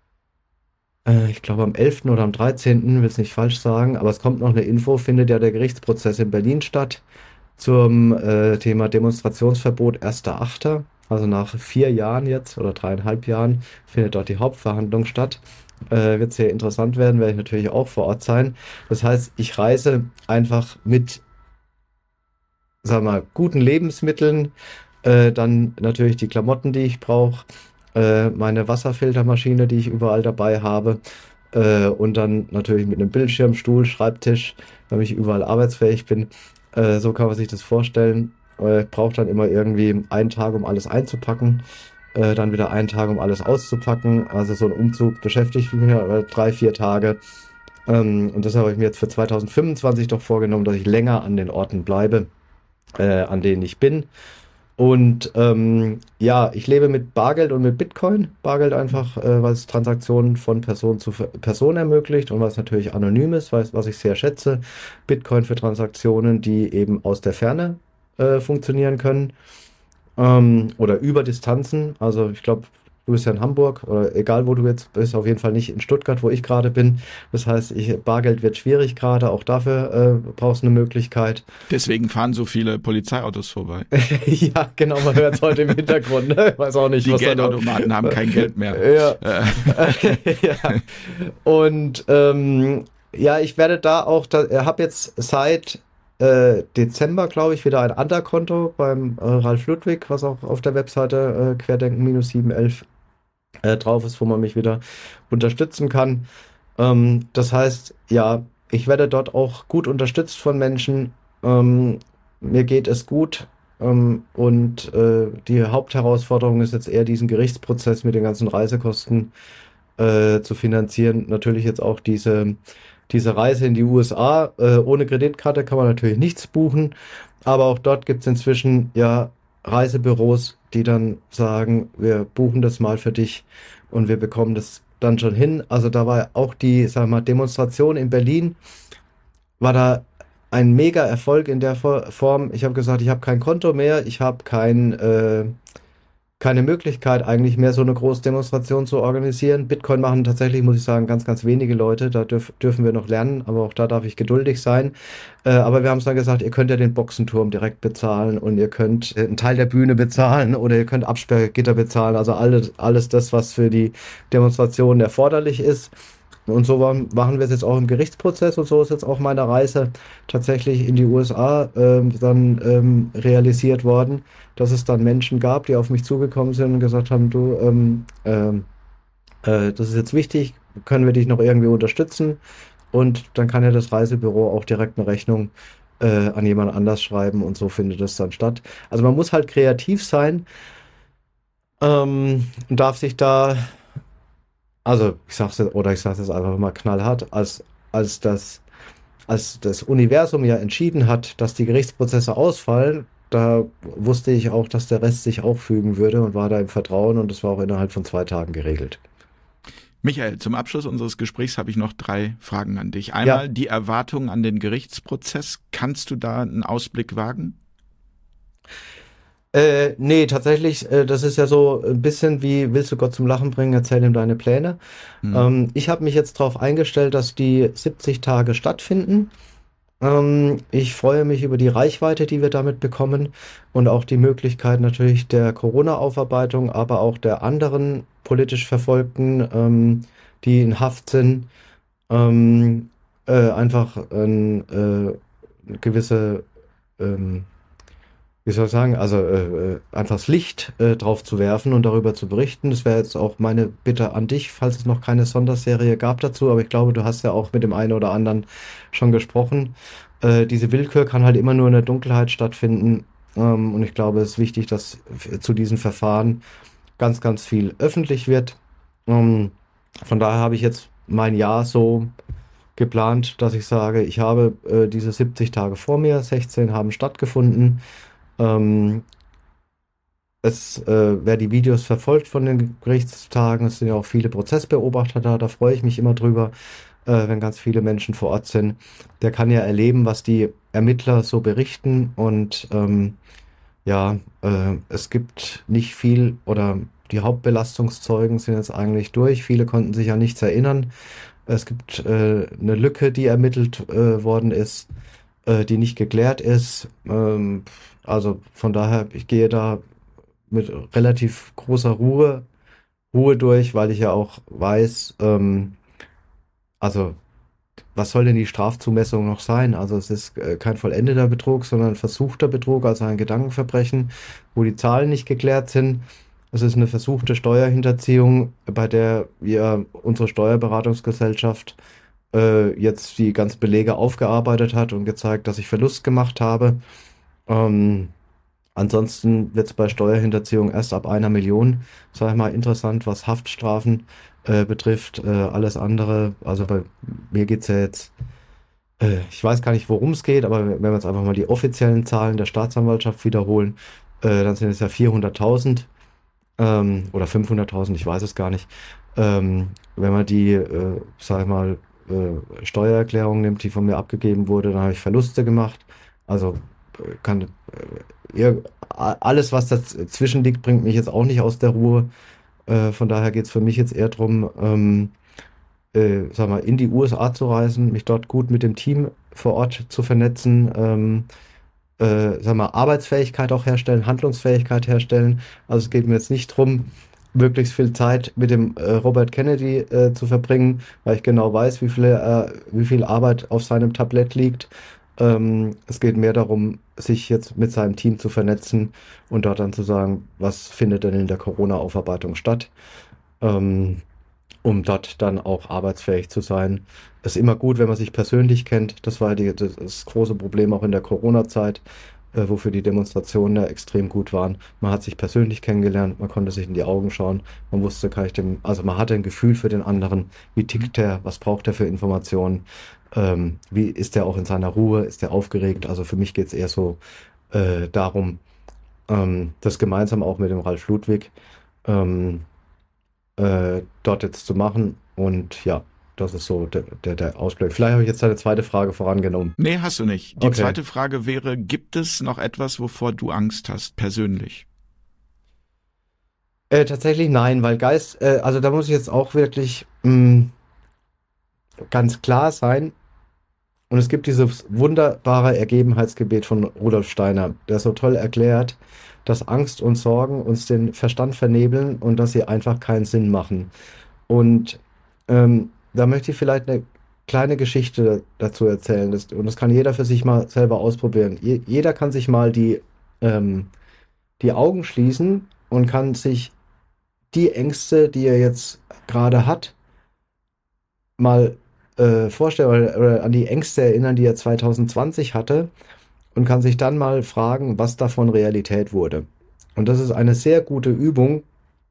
äh, ich glaube am elften oder am dreizehnten, will es nicht falsch sagen, aber es kommt noch eine Info, findet ja der Gerichtsprozess in Berlin statt zum äh, Thema Demonstrationsverbot erster Achter. Also nach vier Jahren jetzt oder dreieinhalb Jahren findet dort die Hauptverhandlung statt. Äh, wird sehr interessant werden, werde ich natürlich auch vor Ort sein. Das heißt, ich reise einfach mit, sagen wir mal, guten Lebensmitteln, äh, dann natürlich die Klamotten, die ich brauche, äh, meine Wasserfiltermaschine, die ich überall dabei habe, äh, und dann natürlich mit einem Bildschirm, Stuhl, Schreibtisch, damit ich überall arbeitsfähig bin. Äh, so kann man sich das vorstellen. Äh, braucht dann immer irgendwie einen Tag, um alles einzupacken. Äh, dann wieder einen Tag, um alles auszupacken. Also so ein Umzug beschäftigt mich ja drei, vier Tage. Ähm, und das habe ich mir jetzt für zwanzig fünfundzwanzig doch vorgenommen, dass ich länger an den Orten bleibe, äh, an denen ich bin. Und ähm, ja, ich lebe mit Bargeld und mit Bitcoin. Bargeld einfach, äh, weil es Transaktionen von Person zu Person ermöglicht und was natürlich anonym ist, was, was ich sehr schätze. Bitcoin für Transaktionen, die eben aus der Ferne äh, funktionieren können. ähm, oder über Distanzen. Also ich glaube, du bist ja in Hamburg oder egal wo du jetzt bist, auf jeden Fall nicht in Stuttgart, wo ich gerade bin. Das heißt, ich, Bargeld wird schwierig gerade, auch dafür äh, brauchst du eine Möglichkeit. Deswegen fahren so viele Polizeiautos vorbei. Ja, genau, man hört es heute im Hintergrund. Ne? Ich weiß auch nicht, Die was da noch... Geldautomaten haben kein Geld mehr. Ja. Äh, Ja. Und ähm, ja, ich werde da auch, da, habe jetzt seit äh, Dezember, glaube ich, wieder ein Underkonto beim äh, Ralf Ludwig, was auch auf der Webseite äh, Querdenken sieben elf äh, drauf ist, wo man mich wieder unterstützen kann. Ähm, das heißt, ja, ich werde dort auch gut unterstützt von Menschen. Ähm, mir geht es gut. Ähm, und äh, die Hauptherausforderung ist jetzt eher diesen Gerichtsprozess mit den ganzen Reisekosten äh, zu finanzieren. Natürlich jetzt auch diese, diese Reise in die U S A. Äh, ohne Kreditkarte kann man natürlich nichts buchen. Aber auch dort gibt es inzwischen ja Reisebüros, die dann sagen, wir buchen das mal für dich und wir bekommen das dann schon hin. Also da war auch die, sag mal, Demonstration in Berlin, war da ein mega Erfolg in der Form. Ich habe gesagt, ich habe kein Konto mehr, ich habe kein, äh, keine Möglichkeit, eigentlich mehr so eine große Demonstration zu organisieren. Bitcoin machen tatsächlich, muss ich sagen, ganz, ganz wenige Leute. Da dürf, dürfen wir noch lernen, aber auch da darf ich geduldig sein. Äh, aber wir haben es dann gesagt, ihr könnt ja den Boxenturm direkt bezahlen und ihr könnt einen Teil der Bühne bezahlen oder ihr könnt Absperrgitter bezahlen. Also alles, alles das, was für die Demonstration erforderlich ist. Und so machen wir es jetzt auch im Gerichtsprozess und so ist jetzt auch meine Reise tatsächlich in die U S A ähm, dann ähm, realisiert worden, dass es dann Menschen gab, die auf mich zugekommen sind und gesagt haben, du, ähm, ähm, äh, das ist jetzt wichtig, können wir dich noch irgendwie unterstützen? Und dann kann ja das Reisebüro auch direkt eine Rechnung äh, an jemand anders schreiben und so findet es dann statt. Also man muss halt kreativ sein ähm, und darf sich da also, ich sag's jetzt, oder ich sag's jetzt einfach mal knallhart, als, als das, als das Universum ja entschieden hat, dass die Gerichtsprozesse ausfallen, da wusste ich auch, dass der Rest sich auch fügen würde und war da im Vertrauen und das war auch innerhalb von zwei Tagen geregelt. Michael, zum Abschluss unseres Gesprächs habe ich noch drei Fragen an dich. Ja, Einmal die Erwartung an den Gerichtsprozess. Kannst du da einen Ausblick wagen? äh, nee, tatsächlich, äh, das ist ja so ein bisschen wie, willst du Gott zum Lachen bringen, erzähl ihm deine Pläne. Hm. Ähm, ich habe mich jetzt darauf eingestellt, dass die siebzig Tage stattfinden. Ähm, ich freue mich über die Reichweite, die wir damit bekommen und auch die Möglichkeit natürlich der Corona-Aufarbeitung, aber auch der anderen politisch Verfolgten, ähm, die in Haft sind, ähm, äh, einfach ein, äh, eine gewisse, ähm, wie soll ich sagen, also äh, äh, einfach das Licht äh, drauf zu werfen und darüber zu berichten. Das wäre jetzt auch meine Bitte an dich, falls es noch keine Sonderserie gab dazu, aber ich glaube, du hast ja auch mit dem einen oder anderen schon gesprochen. Äh, diese Willkür kann halt immer nur in der Dunkelheit stattfinden. Ähm, und ich glaube, es ist wichtig, dass f- zu diesen Verfahren ganz, ganz viel öffentlich wird. Ähm, von daher habe ich jetzt mein Jahr so geplant, dass ich sage, ich habe äh, diese siebzig Tage vor mir, sechzehn haben stattgefunden. Ähm, es, äh, wer die Videos verfolgt von den Gerichtstagen, es sind ja auch viele Prozessbeobachter da, da freue ich mich immer drüber, äh, wenn ganz viele Menschen vor Ort sind. Der kann ja erleben, was die Ermittler so berichten und ähm, ja, äh, es gibt nicht viel oder die Hauptbelastungszeugen sind jetzt eigentlich durch. Viele konnten sich an nichts erinnern. Es gibt äh, eine Lücke, die ermittelt äh, worden ist, äh, die nicht geklärt ist. Ähm, also von daher, ich gehe da mit relativ großer Ruhe, Ruhe durch, weil ich ja auch weiß, ähm, also was soll denn die Strafzumessung noch sein? Also es ist äh, kein vollendeter Betrug, sondern ein versuchter Betrug, also ein Gedankenverbrechen, wo die Zahlen nicht geklärt sind. Es ist eine versuchte Steuerhinterziehung, bei der wir unsere Steuerberatungsgesellschaft äh, jetzt die ganzen Belege aufgearbeitet hat und gezeigt, dass ich Verlust gemacht habe. Ähm, Ansonsten wird es bei Steuerhinterziehung erst ab einer Million, sag ich mal, interessant, was Haftstrafen äh, betrifft. Äh, alles andere, also bei mir geht's ja jetzt, äh, ich weiß gar nicht, worum es geht, aber wenn wir jetzt einfach mal die offiziellen Zahlen der Staatsanwaltschaft wiederholen, äh, dann sind es ja vierhunderttausend ähm, oder fünfhunderttausend, ich weiß es gar nicht. Ähm, wenn man die, äh, sag ich mal, äh, Steuererklärung nimmt, die von mir abgegeben wurde, dann habe ich Verluste gemacht. Also kann, ja, alles, was dazwischen liegt, bringt mich jetzt auch nicht aus der Ruhe. Äh, von daher geht es für mich jetzt eher darum, ähm, äh, sag mal, in die U S A zu reisen, mich dort gut mit dem Team vor Ort zu vernetzen, ähm, äh, sag mal, Arbeitsfähigkeit auch herstellen, Handlungsfähigkeit herstellen. Also es geht mir jetzt nicht darum, möglichst viel Zeit mit dem äh, Robert Kennedy äh, zu verbringen, weil ich genau weiß, wie viel, äh, wie viel Arbeit auf seinem Tablett liegt. Ähm, es geht mehr darum, sich jetzt mit seinem Team zu vernetzen und dort dann zu sagen, was findet denn in der Corona-Aufarbeitung statt, ähm, um dort dann auch arbeitsfähig zu sein. Es ist immer gut, wenn man sich persönlich kennt. Das war die, das, das große Problem auch in der Corona-Zeit, äh, wofür die Demonstrationen ja extrem gut waren. Man hat sich persönlich kennengelernt, man konnte sich in die Augen schauen, man wusste, kann ich dem, also man hatte ein Gefühl für den anderen, wie tickt der, was braucht er für Informationen, ähm, wie ist er auch in seiner Ruhe, ist er aufgeregt. Also für mich geht es eher so äh, darum, ähm, das gemeinsam auch mit dem Ralf Ludwig ähm, äh, dort jetzt zu machen. Und ja, das ist so der, der, der Ausblick. Vielleicht habe ich jetzt deine zweite Frage vorangenommen. Nee, hast du nicht. Die Okay. zweite Frage wäre, gibt es noch etwas, wovor du Angst hast, persönlich? Äh, tatsächlich nein, weil Geist, äh, also da muss ich jetzt auch wirklich mh, ganz klar sein. Und es gibt dieses wunderbare Ergebenheitsgebet von Rudolf Steiner, der so toll erklärt, dass Angst und Sorgen uns den Verstand vernebeln und dass sie einfach keinen Sinn machen. Und ähm, da möchte ich vielleicht eine kleine Geschichte dazu erzählen. Das, und das kann jeder für sich mal selber ausprobieren. Je, jeder kann sich mal die, ähm, die Augen schließen und kann sich die Ängste, die er jetzt gerade hat, mal äh, vorstellen oder, oder an die Ängste erinnern, die er zwanzig zwanzig hatte und kann sich dann mal fragen, was davon Realität wurde. Und das ist eine sehr gute Übung,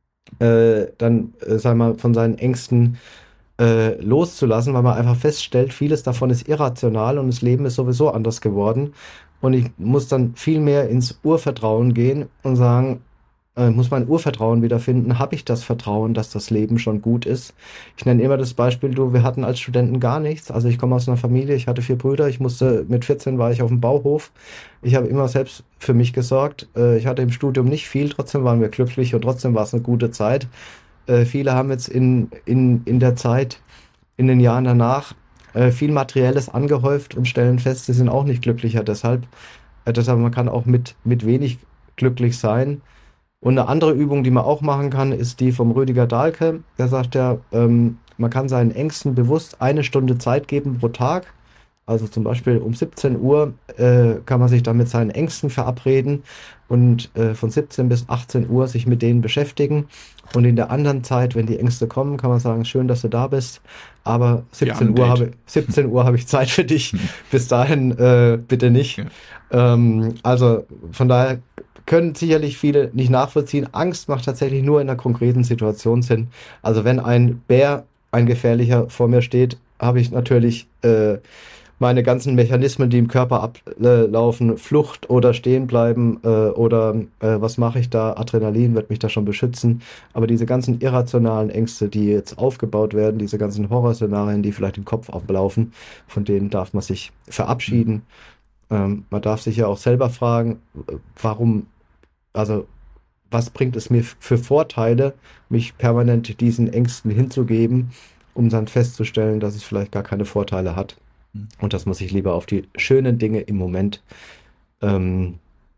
äh, dann, äh, sagen wir mal, von seinen Ängsten äh, loszulassen, weil man einfach feststellt, vieles davon ist irrational und das Leben ist sowieso anders geworden. Und ich muss dann viel mehr ins Urvertrauen gehen und sagen, äh, muss mein Urvertrauen wiederfinden. Habe ich das Vertrauen, dass das Leben schon gut ist? Ich nenne immer das Beispiel, du, wir hatten als Studenten gar nichts. Also ich komme aus einer Familie, ich hatte vier Brüder, ich musste, mit vierzehn war ich auf dem Bauhof. Ich habe immer selbst für mich gesorgt. Äh, ich hatte im Studium nicht viel, trotzdem waren wir glücklich und trotzdem war es eine gute Zeit. Äh, viele haben jetzt in, in, in der Zeit, in den Jahren danach, äh, viel Materielles angehäuft und stellen fest, sie sind auch nicht glücklicher. Deshalb, äh, deshalb man kann auch mit, mit wenig glücklich sein. Und eine andere Übung, die man auch machen kann, ist die vom Rüdiger Dahlke. Der sagt ja, ähm, man kann seinen Ängsten bewusst eine Stunde Zeit geben pro Tag. Also zum Beispiel um siebzehn Uhr äh, kann man sich dann mit seinen Ängsten verabreden und äh, von siebzehn bis achtzehn Uhr sich mit denen beschäftigen. Und in der anderen Zeit, wenn die Ängste kommen, kann man sagen, schön, dass du da bist, aber siebzehn Uhr habe siebzehn Uhr habe ich Zeit für dich. Bis dahin äh, bitte nicht. Ja. Ähm, also von daher können sicherlich viele nicht nachvollziehen. Angst macht tatsächlich nur in einer konkreten Situation Sinn. Also wenn ein Bär, ein gefährlicher vor mir steht, habe ich natürlich äh, meine ganzen Mechanismen, die im Körper ablaufen, Flucht oder stehen bleiben äh, oder äh, was mache ich da? Adrenalin wird mich da schon beschützen. Aber diese ganzen irrationalen Ängste, die jetzt aufgebaut werden, diese ganzen Horrorszenarien, die vielleicht im Kopf ablaufen, von denen darf man sich verabschieden. Mhm. Ähm, man darf sich ja auch selber fragen, warum, also was bringt es mir für Vorteile, mich permanent diesen Ängsten hinzugeben, um dann festzustellen, dass es vielleicht gar keine Vorteile hat. Und dass man sich lieber auf die schönen Dinge im Moment ähm,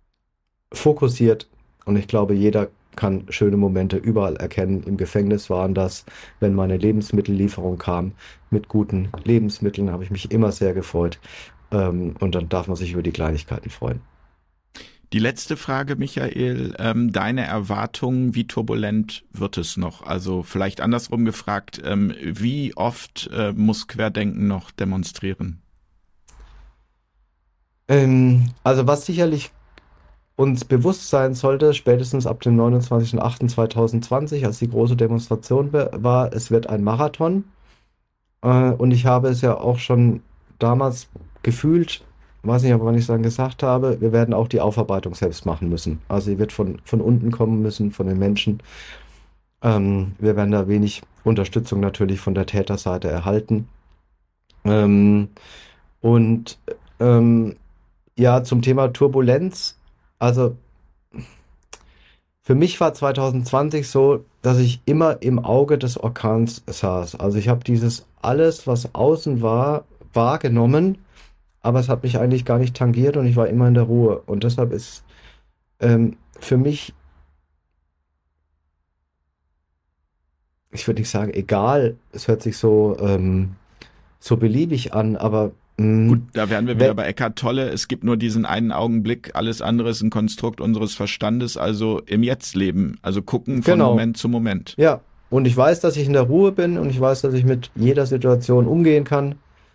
fokussiert. Und ich glaube, jeder kann schöne Momente überall erkennen. Im Gefängnis waren das, wenn meine Lebensmittellieferung kam. Mit guten Lebensmitteln habe ich mich immer sehr gefreut. Ähm, und dann darf man sich über die Kleinigkeiten freuen. Die letzte Frage, Michael, ähm, deine Erwartungen, wie turbulent wird es noch? Also vielleicht andersrum gefragt, ähm, wie oft äh, muss Querdenken noch demonstrieren? Ähm, also was sicherlich uns bewusst sein sollte, spätestens ab dem neunundzwanzigsten achten zweitausendzwanzig, als die große Demonstration war, es wird ein Marathon. Äh, und ich habe es ja auch schon damals gefühlt, weiß nicht, aber wann ich es dann gesagt habe, wir werden auch die Aufarbeitung selbst machen müssen. Also sie wird von, von unten kommen müssen, von den Menschen. Ähm, wir werden da wenig Unterstützung natürlich von der Täterseite erhalten. Ähm, und ähm, Ja, zum Thema Turbulenz. Also für mich war zwanzig zwanzig so, dass ich immer im Auge des Orkans saß. Also ich habe dieses alles, was außen war, wahrgenommen, aber es hat mich eigentlich gar nicht tangiert und ich war immer in der Ruhe. Und deshalb ist ähm, für mich, ich würde nicht sagen egal, es hört sich so, ähm, so beliebig an, aber mh, Gut, da wären wir we- wieder bei Eckhart Tolle. Es gibt nur diesen einen Augenblick, alles andere ist ein Konstrukt unseres Verstandes, also im Jetzt leben, also gucken von genau, Moment zu Moment. ja. Und ich weiß, dass ich in der Ruhe bin und ich weiß, dass ich mit jeder Situation umgehen kann.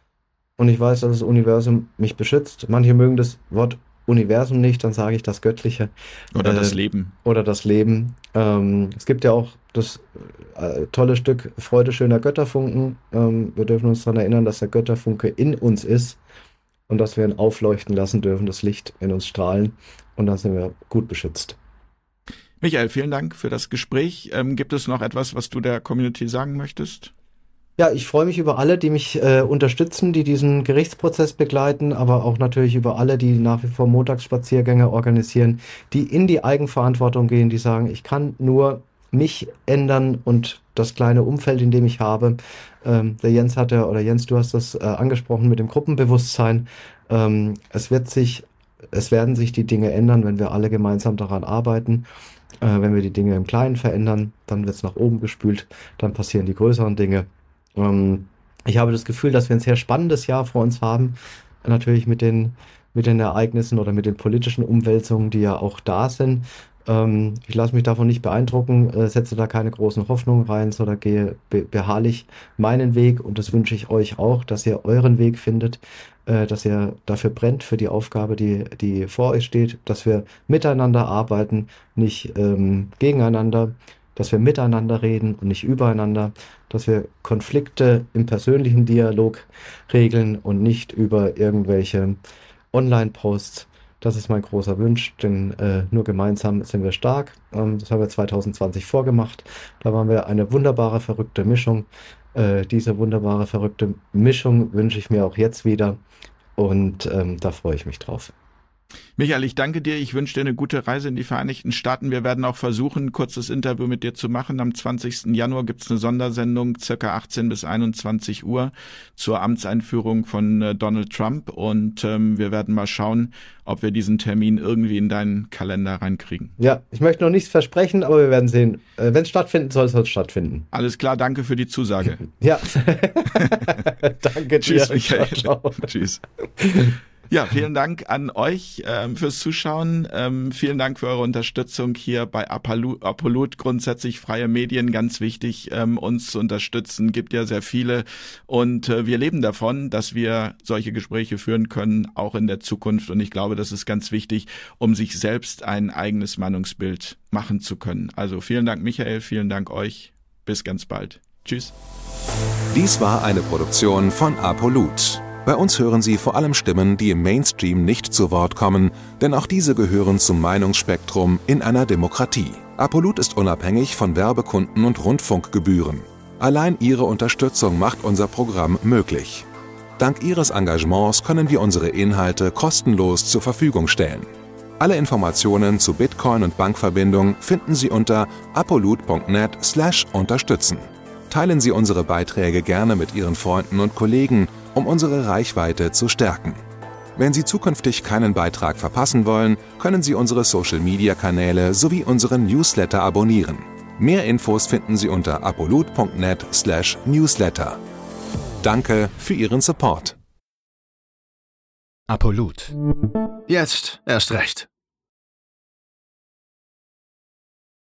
Und ich weiß, dass das Universum mich beschützt. Manche mögen das Wort Universum nicht, dann sage ich das Göttliche Oder das äh, Leben. oder das Leben. Ähm, es gibt ja auch das äh, tolle Stück Freude schöner Götterfunken. Ähm, wir dürfen uns daran erinnern, dass der Götterfunke in uns ist und dass wir ihn aufleuchten lassen dürfen, das Licht in uns strahlen. Und dann sind wir gut beschützt. Michael, vielen Dank für das Gespräch. Ähm, gibt es noch etwas, was du der Community sagen möchtest? Ja, ich freue mich über alle, die mich äh, unterstützen, die diesen Gerichtsprozess begleiten, aber auch natürlich über alle, die nach wie vor Montagsspaziergänge organisieren, die in die Eigenverantwortung gehen, die sagen, ich kann nur mich ändern und das kleine Umfeld, in dem ich habe. Ähm, der Jens hat ja, oder Jens, du hast das äh, angesprochen mit dem Gruppenbewusstsein. Ähm, es wird sich, es werden sich die Dinge ändern, wenn wir alle gemeinsam daran arbeiten. Äh, wenn wir die Dinge im Kleinen verändern, dann wird es nach oben gespült, dann passieren die größeren Dinge. Ähm, ich habe das Gefühl, dass wir ein sehr spannendes Jahr vor uns haben. Natürlich mit den, mit den Ereignissen oder mit den politischen Umwälzungen, die ja auch da sind. Ähm, ich lasse mich davon nicht beeindrucken, äh, setze da keine großen Hoffnungen rein, sondern gehe be beharrlich meinen Weg und das wünsche ich euch auch, dass ihr euren Weg findet, äh, dass ihr dafür brennt für die Aufgabe, die, die vor euch steht, dass wir miteinander arbeiten, nicht ähm, gegeneinander, dass wir miteinander reden und nicht übereinander, dass wir Konflikte im persönlichen Dialog regeln und nicht über irgendwelche Online-Posts. Das ist mein großer Wunsch, denn äh, nur gemeinsam sind wir stark. Ähm, das haben wir zwanzig zwanzig vorgemacht. Da waren wir eine wunderbare, verrückte Mischung. Äh, diese wunderbare, verrückte Mischung wünsche ich mir auch jetzt wieder und ähm, da freue ich mich drauf. Michael, ich danke dir. Ich wünsche dir eine gute Reise in die Vereinigten Staaten. Wir werden auch versuchen, ein kurzes Interview mit dir zu machen. Am zwanzigsten Januar gibt es eine Sondersendung, circa achtzehn bis einundzwanzig Uhr, zur Amtseinführung von äh, Donald Trump. Und ähm, wir werden mal schauen, ob wir diesen Termin irgendwie in deinen Kalender reinkriegen. Ja, ich möchte noch nichts versprechen, aber wir werden sehen. Äh, Wenn es stattfinden soll, soll es stattfinden. Alles klar, danke für die Zusage. Ja. Danke dir. Tschüss, Michael. Ciao, ciao. Tschüss. Ja, vielen Dank an euch ähm, fürs Zuschauen. Ähm, vielen Dank für eure Unterstützung hier bei Apollut. Apollut, grundsätzlich freie Medien, ganz wichtig, ähm, uns zu unterstützen. Gibt ja sehr viele und äh, wir leben davon, dass wir solche Gespräche führen können, auch in der Zukunft. Und ich glaube, das ist ganz wichtig, um sich selbst ein eigenes Meinungsbild machen zu können. Also vielen Dank, Michael, vielen Dank euch. Bis ganz bald. Tschüss. Dies war eine Produktion von Apollut. Bei uns hören Sie vor allem Stimmen, die im Mainstream nicht zu Wort kommen, denn auch diese gehören zum Meinungsspektrum in einer Demokratie. Apollut ist unabhängig von Werbekunden und Rundfunkgebühren. Allein Ihre Unterstützung macht unser Programm möglich. Dank Ihres Engagements können wir unsere Inhalte kostenlos zur Verfügung stellen. Alle Informationen zu Bitcoin und Bankverbindung finden Sie unter apollut punkt net slash unterstützen. Teilen Sie unsere Beiträge gerne mit Ihren Freunden und Kollegen, um unsere Reichweite zu stärken. Wenn Sie zukünftig keinen Beitrag verpassen wollen, können Sie unsere Social-Media-Kanäle sowie unseren Newsletter abonnieren. Mehr Infos finden Sie unter apollut punkt net slash newsletter. Danke für Ihren Support. Apollut. Jetzt erst recht.